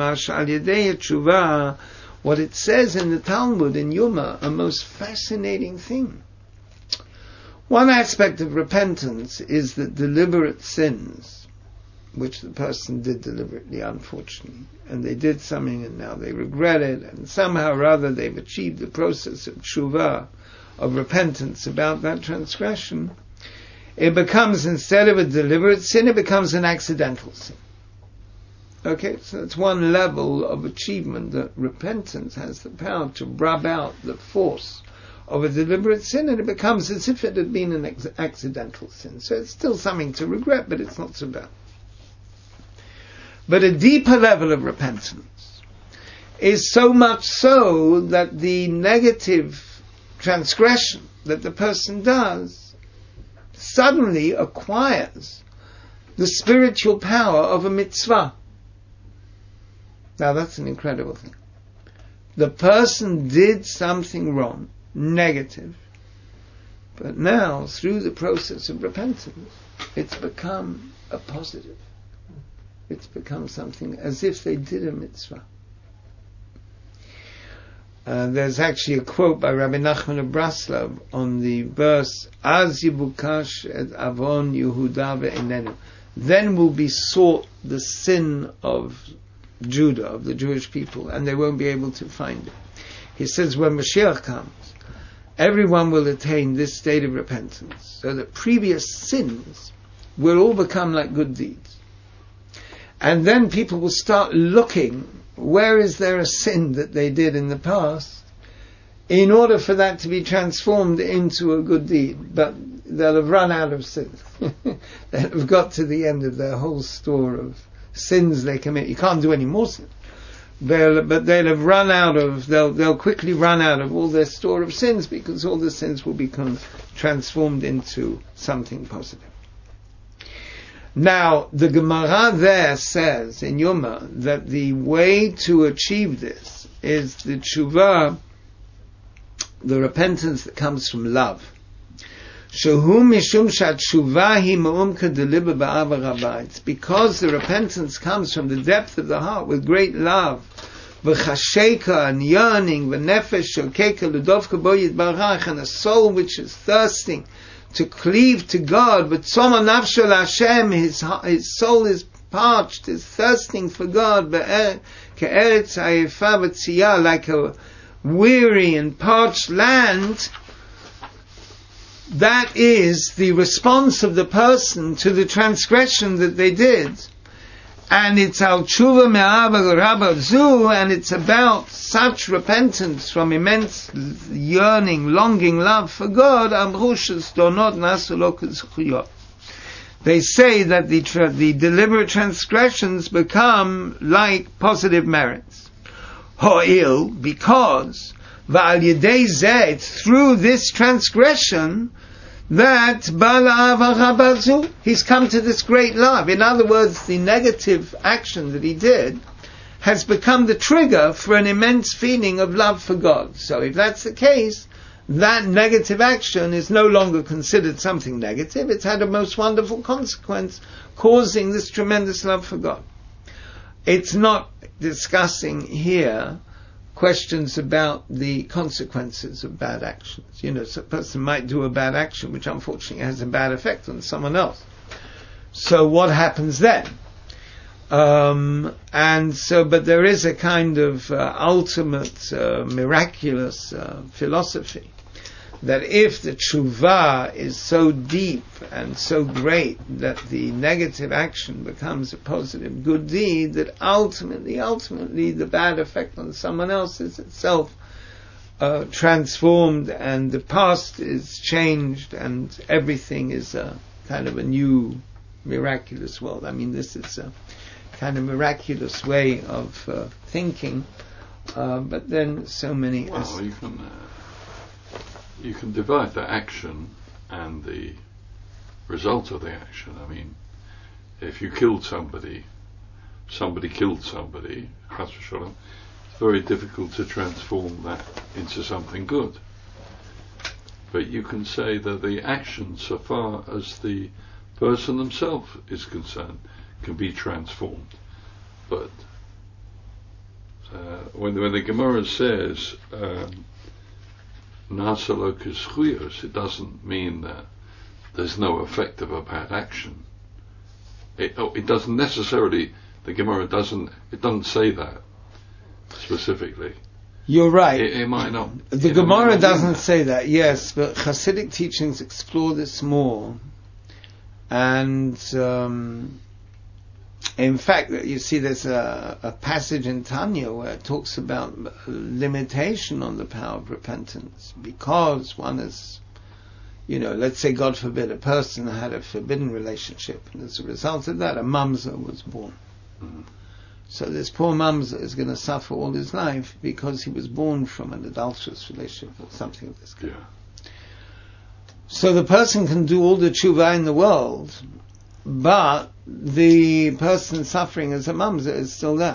what it says in the Talmud, in Yuma, a most fascinating thing. One aspect of repentance is that deliberate sins, which the person did deliberately, unfortunately, and they did something and now they regret it, and somehow or other they've achieved the process of tshuva, of repentance about that transgression. It becomes, instead of a deliberate sin, it becomes an accidental sin. Okay, so it's one level of achievement, that repentance has the power to rub out the force of a deliberate sin, and it becomes as if it had been an accidental sin. So it's still something to regret, but it's not so bad. But a deeper level of repentance is so much so that the negative transgression that the person does suddenly acquires the spiritual power of a mitzvah. Now that's an incredible thing. The person did something wrong, negative, but now through the process of repentance, it's become a positive. It's become something as if they did a mitzvah. There's actually a quote by Rabbi Nachman of Braslav on the verse, Az yibukash et avon Yehuda ve'enenu. Then will be sought the sin of Judah, of the Jewish people, and they won't be able to find it. He says when Mashiach comes, everyone will attain this state of repentance, so that previous sins will all become like good deeds. And then people will start looking, where is there a sin that they did in the past, in order for that to be transformed into a good deed. But they'll have run out of sins. They'll have got to the end of their whole store of sins they commit. You can't do any more sins. But they'll have run out of, they'll quickly run out of all their store of sins, because all the sins will become transformed into something positive. Now, the Gemara there says in Yoma that the way to achieve this is the tshuva, the repentance that comes from love. Shehu mishum shatshuva hi ma'umka deliba ba'ava rabba. It's because the repentance comes from the depth of the heart with great love. V'chasheka, and yearning, v'nefesh shokeka l'dovka bo yitbarach, and a soul which is thirsting to cleave to God, but tzoma nafsho l'Hashem, his soul is parched, is thirsting for God, ke'eretz ha'yefa v'tziyah, like a weary and parched land. That is the response of the person to the transgression that they did. And it's al tshuva me'ava rabba zu, and it's about such repentance from immense yearning, longing love for God. Amrushas donot nasu. They say that the deliberate transgressions become like positive merits. Ho'il, because v'al yedei zeh, through this transgression, that he's come to this great love. In other words, the negative action that he did has become the trigger for an immense feeling of love for God. So if that's the case, that negative action is no longer considered something negative. It's had a most wonderful consequence, causing this tremendous love for God. It's not discussing here questions about the consequences of bad actions. You know, so a person might do a bad action which unfortunately has a bad effect on someone else. So what happens then? But there is a kind of ultimate miraculous philosophy that if the tshuva is so deep and so great that the negative action becomes a positive good deed, that ultimately the bad effect on someone else is itself transformed, and the past is changed, and everything is a kind of a new miraculous world. I mean, this is a kind of miraculous way of thinking, but then so many... Well, you can divide the action and the result of the action. I mean, if you killed somebody killed somebody, it's very difficult to transform that into something good. But you can say that the action, so far as the person themselves is concerned, can be transformed. But when the Gemara says it doesn't mean that there's no effect of a bad action. It doesn't necessarily, the Gemara doesn't say that specifically. You're right. It might not. The Gemara doesn't say that, yes, but Hasidic teachings explore this more. And in fact, you see there's a passage in Tanya where it talks about limitation on the power of repentance, because one is, let's say, God forbid, a person had a forbidden relationship, and as a result of that, a mamzer was born. So this poor mamzer is going to suffer all his life because he was born from an adulterous relationship or something of this kind. Yeah. So the person can do all the tshuva in the world, but the person suffering as a mamzer is still there.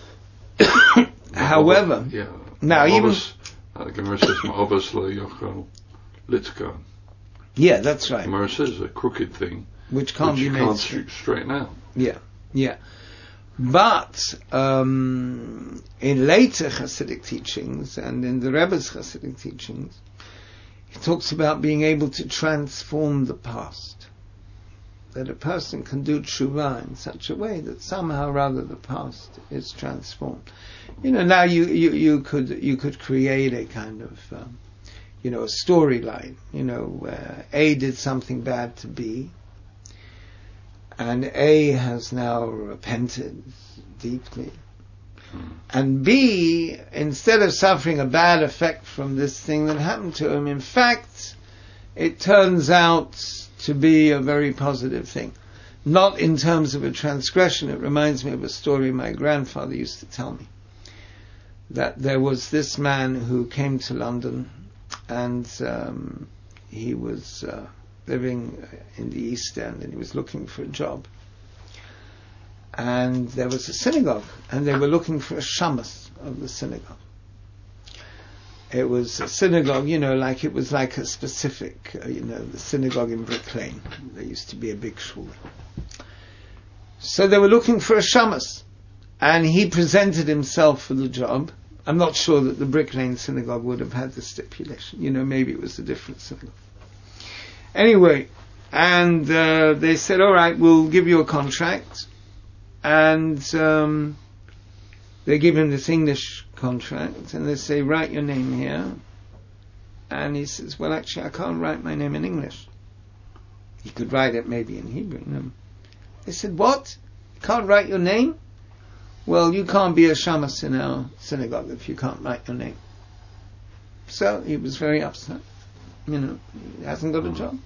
However, now even the Gemara says ma'avos lo yochel litkan. Yeah, that's right. The Gemara says a crooked thing which can't be made straighten out. Yeah. But in later Hasidic teachings and in the Rebbe's Hasidic teachings, he talks about being able to transform the past. That a person can do tshuva in such a way that somehow or other the past is transformed. Now you could create a kind of a storyline. Where A did something bad to B, and A has now repented deeply. And B, instead of suffering a bad effect from this thing that happened to him, in fact, it turns out to be a very positive thing. Not in terms of a transgression. It reminds me of a story my grandfather used to tell me. That there was this man who came to London, and he was living in the East End, and he was looking for a job. And there was a synagogue, and they were looking for a shamus of the synagogue. It was a synagogue, like it was like a specific, the synagogue in Brick Lane. There used to be a big shul. So they were looking for a shamus, and he presented himself for the job. I'm not sure that the Brick Lane synagogue would have had the stipulation. Maybe it was a different synagogue. Anyway, and they said, all right, we'll give you a contract. And they give him this English contract, and they say, write your name here. And he says, well, actually, I can't write my name in English. He could write it maybe in Hebrew. They said, what? You can't write your name? Well, you can't be a shamus in our synagogue if you can't write your name. So he was very upset. He hasn't got a job.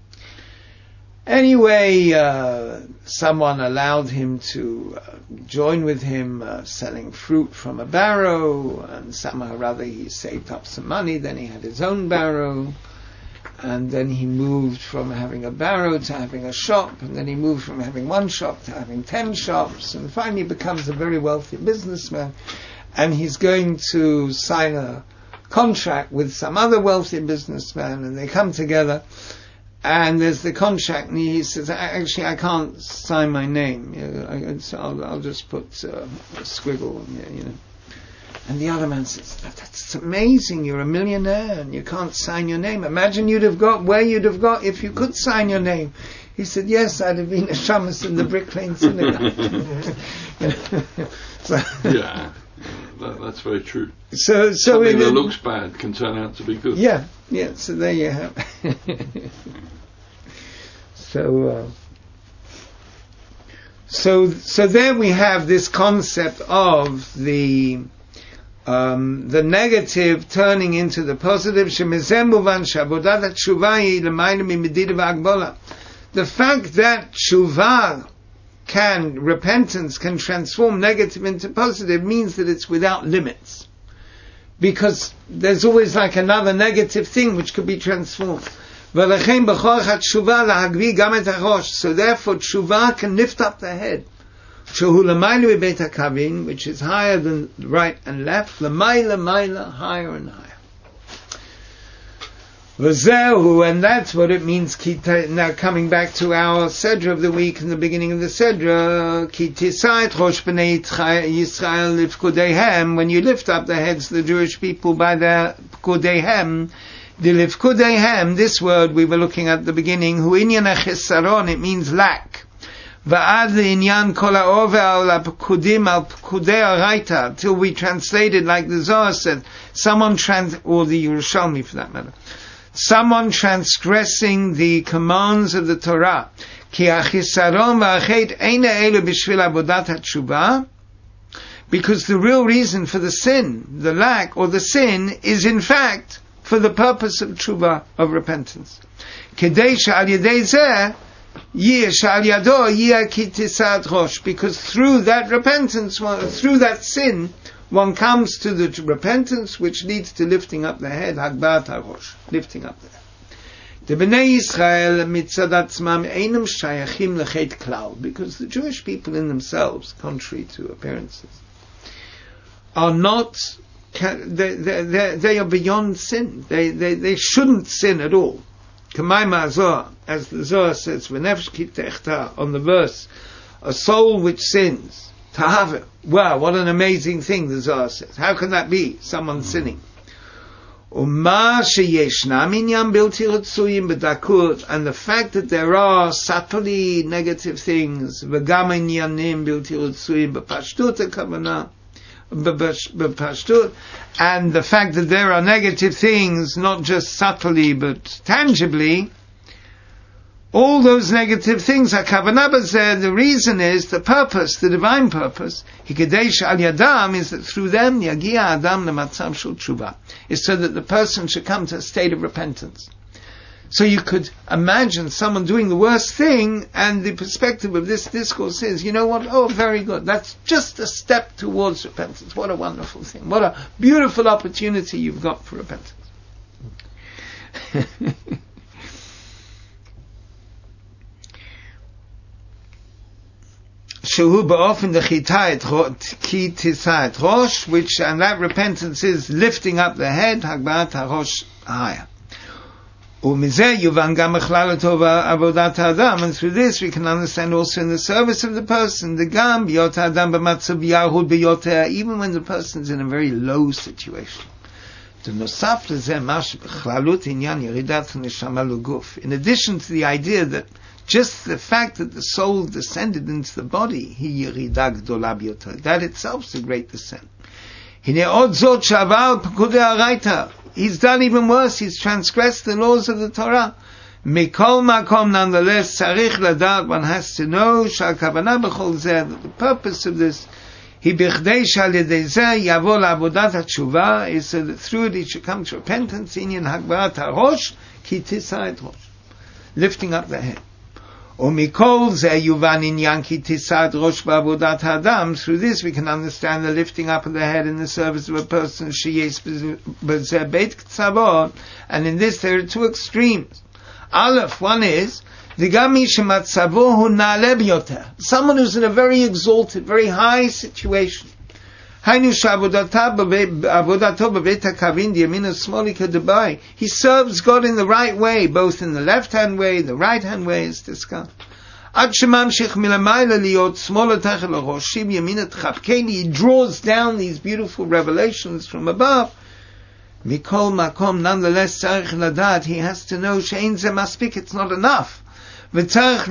Anyway, someone allowed him to join with him selling fruit from a barrow, and somehow or other he saved up some money. Then he had his own barrow, and then he moved from having a barrow to having a shop, and then he moved from having one shop to having 10 shops, and finally becomes a very wealthy businessman. And he's going to sign a contract with some other wealthy businessman, and they come together. And there's the contract, and he says, actually, I can't sign my name. So I'll just put a squiggle, And the other man says, that's amazing, you're a millionaire, and you can't sign your name. Imagine where you'd have got if you could sign your name. He said, yes, I'd have been a shamus in the Brick Lane synagogue. Yeah, that's very true. So something that looks bad can turn out to be good. Yeah, so there you have it. So there we have this concept of the negative turning into the positive. The fact that tshuva repentance can transform negative into positive means that it's without limits. Because there's always like another negative thing which could be transformed. So therefore tshuva can lift up the head. Which is higher than right and left. Higher and higher. And that's what it means. Now coming back to our Sedra of the week in the beginning of the Sedra, when you lift up the heads of the Jewish people by their pkudehem, this word we were looking at the beginning, it means lack. Till we translated like the Zohar said, or the Yerushalmi for that matter, someone transgressing the commands of the Torah. Because the real reason for the sin, the lack or the sin, is in fact for the purpose of tshuva, of repentance. because through that repentance, through that sin, one comes to the repentance which leads to lifting up the head, Hagbat HaRosh, lifting up the head. The Bnei Yisrael mitzad atzmam einam shayachim lechet klal, because the Jewish people in themselves, contrary to appearances, are not, they are beyond sin. They shouldn't sin at all. K'mayma Zohar, as the Zohar says, v'nefesh kitechta, on the verse, a soul which sins, tahave. Wow, what an amazing thing the Zohar says. How can that be? Someone sinning. Uma sheyeshnam inyan bilti ritzuyim b'dakut, and the fact that there are subtly negative things, v'gam inyanim bilti ritzuyim b'pashtut hakavana, b'pashtut, and the fact that there are negative things, not just subtly but tangibly, all those negative things are kavanah b'zeh. The reason is, the purpose, the divine purpose, hikadesh al yadam, is that through them yagia adam lematzav shel tshuva, is so that the person should come to a state of repentance. So you could imagine someone doing the worst thing, and the perspective of this discourse is, you know what, oh, very good, that's just a step towards repentance. What a wonderful thing. What a beautiful opportunity you've got for repentance. Shehu ba'ofen dechitayet rosh, which, and that repentance is lifting up the head, hagbat harosh higher. Umizeh yuvan gam echlal tova avodat adam, and through this we can understand also in the service of the person, the gam biyot adam b'matzav yahud biyoter, even when the person's in a very low situation. In addition to the idea that just the fact that the soul descended into the body, that itself is a great descent. He's done even worse, he's transgressed the laws of the Torah. Mikol makom, nonetheless, one has to know that the purpose of this is so that through it he should come to repentance, lifting up the head. Through this we can understand the lifting up of the head in the service of a person, and in this there are two extremes. Aleph, one is someone who's in a very exalted, very high situation. He serves God in the right way, both in the left-hand way, the right-hand way is discussed. He draws down these beautiful revelations from above. Nonetheless, he has to know it's not enough. He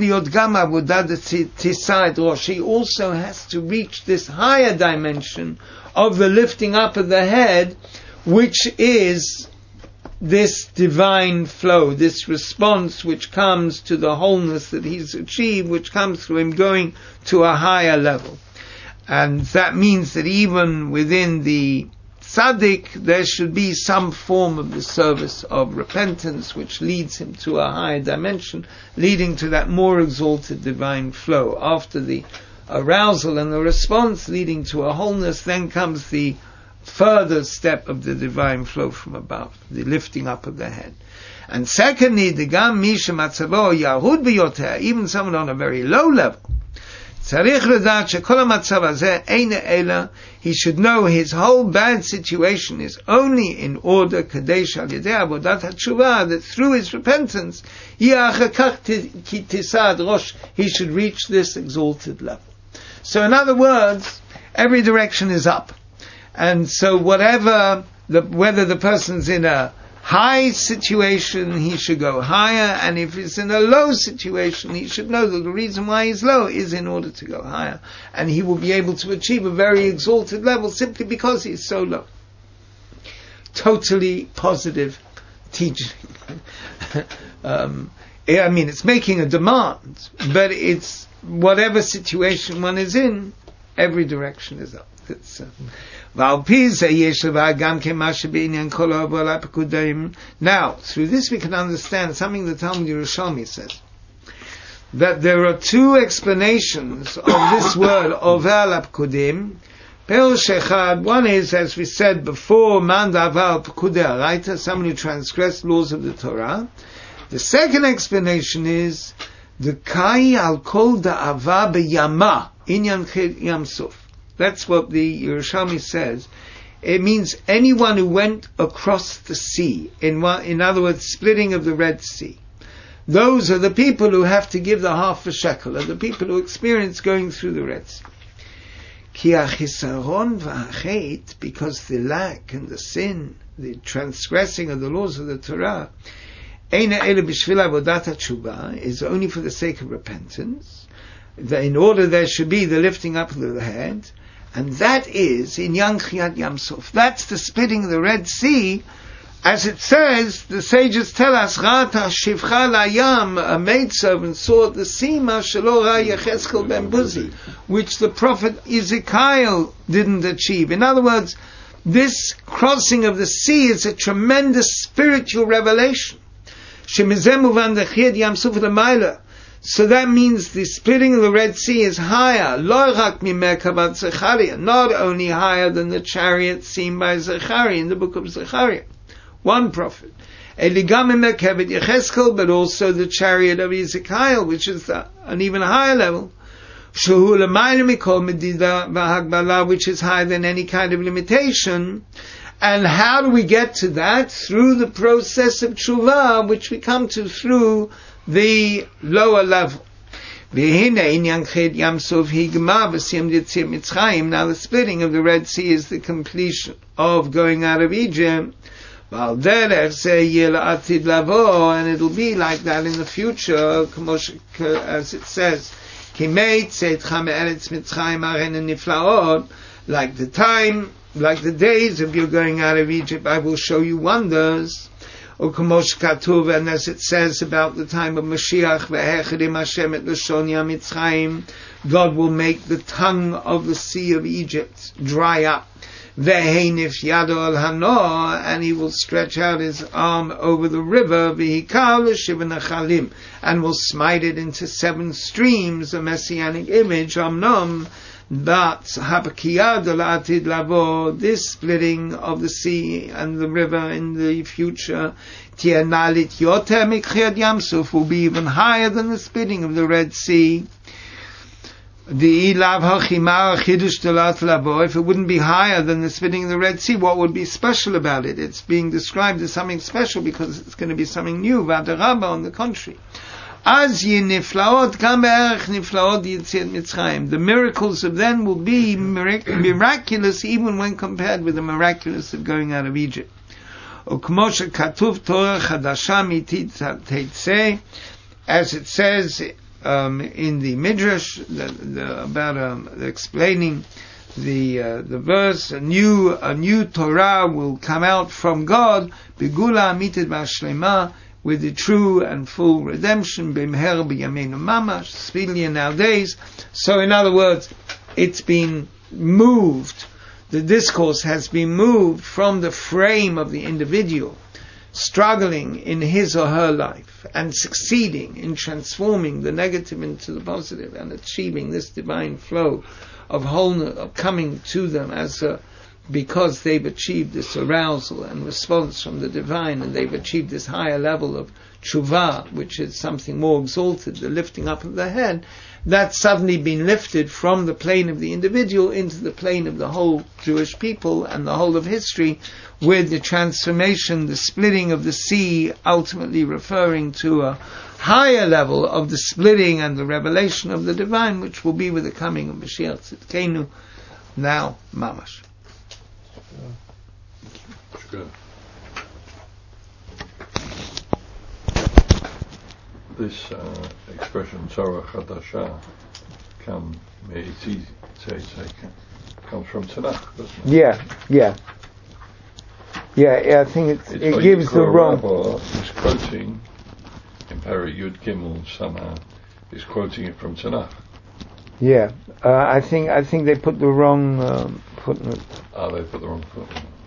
also has to reach this higher dimension of the lifting up of the head, which is this divine flow, this response which comes to the wholeness that he's achieved, which comes through him going to a higher level. And that means that even within the tzaddik, there should be some form of the service of repentance which leads him to a higher dimension, leading to that more exalted divine flow. After the arousal and the response leading to a wholeness, then comes the further step of the divine flow from above, the lifting up of the head. And secondly, the gam misha matzavo yahud biyoter, even someone on a very low level, he should know his whole bad situation is only in order that through his repentance he should reach this exalted level. So in other words, every direction is up. And so whether the person's in a high situation, he should go higher, and if he's in a low situation, he should know that the reason why he's low is in order to go higher, and he will be able to achieve a very exalted level simply because he's so low. Totally positive teaching. It's making a demand, but it's whatever situation one is in, every direction is up. Now, through this we can understand something the Talmud Yerushalmi says. that there are two explanations of this word over al-pkudim. Perush echad, one is, as we said before, man davar pkudei haraita, someone who transgressed laws of the Torah. The second explanation is the kai al kol da'ava b'yama inyan yam suf. That's what the Yerushalmi says. It means anyone who went across the sea, in other words, splitting of the Red Sea. Those are the people who have to give the half a shekel, are the people who experience going through the Red Sea. Ki achisaron v'achet, because the lack and the sin, the transgressing of the laws of the Torah, eina ele b'shvil avodat tshuva, is only for the sake of repentance. That in order there should be the lifting up of the head, and that is in Yanchiyat Yamsuf. That's the splitting of the Red Sea. As it says, the sages tell us, Rata Shivcha Layam, a maidservant saw the sea, Mashalo Ra Yecheskel Ben Buzi, which the prophet Ezekiel didn't achieve. In other words, this crossing of the sea is a tremendous spiritual revelation. Shemizemu van dechid Yamsuf Lamaila. So that means the splitting of the Red Sea is higher, not only higher than the chariot seen by Zechariah in the book of Zechariah, one prophet, but also the chariot of Ezekiel, which is an even higher level, which is higher than any kind of limitation. And how do we get to that? Through the process of tshuva, which we come to through the lower level. Now the splitting of the Red Sea is the completion of going out of Egypt. And it'll be like that in the future, as it says, like the days of your going out of Egypt, I will show you wonders. And as it says about the time of Mashiach, God will make the tongue of the sea of Egypt dry up. And he will stretch out his arm over the river, and will smite it into 7 streams, a messianic image, but this splitting of the sea and the river in the future will be even higher than the splitting of the Red Sea. If it wouldn't be higher than the splitting of the Red Sea, what would be special about it? It's being described as something special because it's going to be something new. On the contrary. The miracles of then will be miraculous even when compared with the miraculous of going out of Egypt. As it says in the Midrash about explaining the verse, a new Torah will come out from God, Begula Amitit Vashlema, with the true and full redemption, b'imher b'yameinu mamash, speedily in our days. So in other words, it's been moved, the discourse has been moved from the frame of the individual, struggling in his or her life, and succeeding in transforming the negative into the positive, and achieving this divine flow of wholeness, of coming to them as because they've achieved this arousal and response from the divine, and they've achieved this higher level of tshuva, which is something more exalted, the lifting up of the head, that's suddenly been lifted from the plane of the individual into the plane of the whole Jewish people and the whole of history, with the transformation, the splitting of the sea, ultimately referring to a higher level of the splitting and the revelation of the divine, which will be with the coming of Mashiach Tzidkenu, now mamash. Good. This expression Torah Chadasha comes from Tanakh, doesn't it? Yeah. I think it gives the wrong. Is quoting in Peri Yud Gimel somehow. Is quoting it from Tanakh. Yeah, I think they put the wrong footnote. They put the wrong footnote.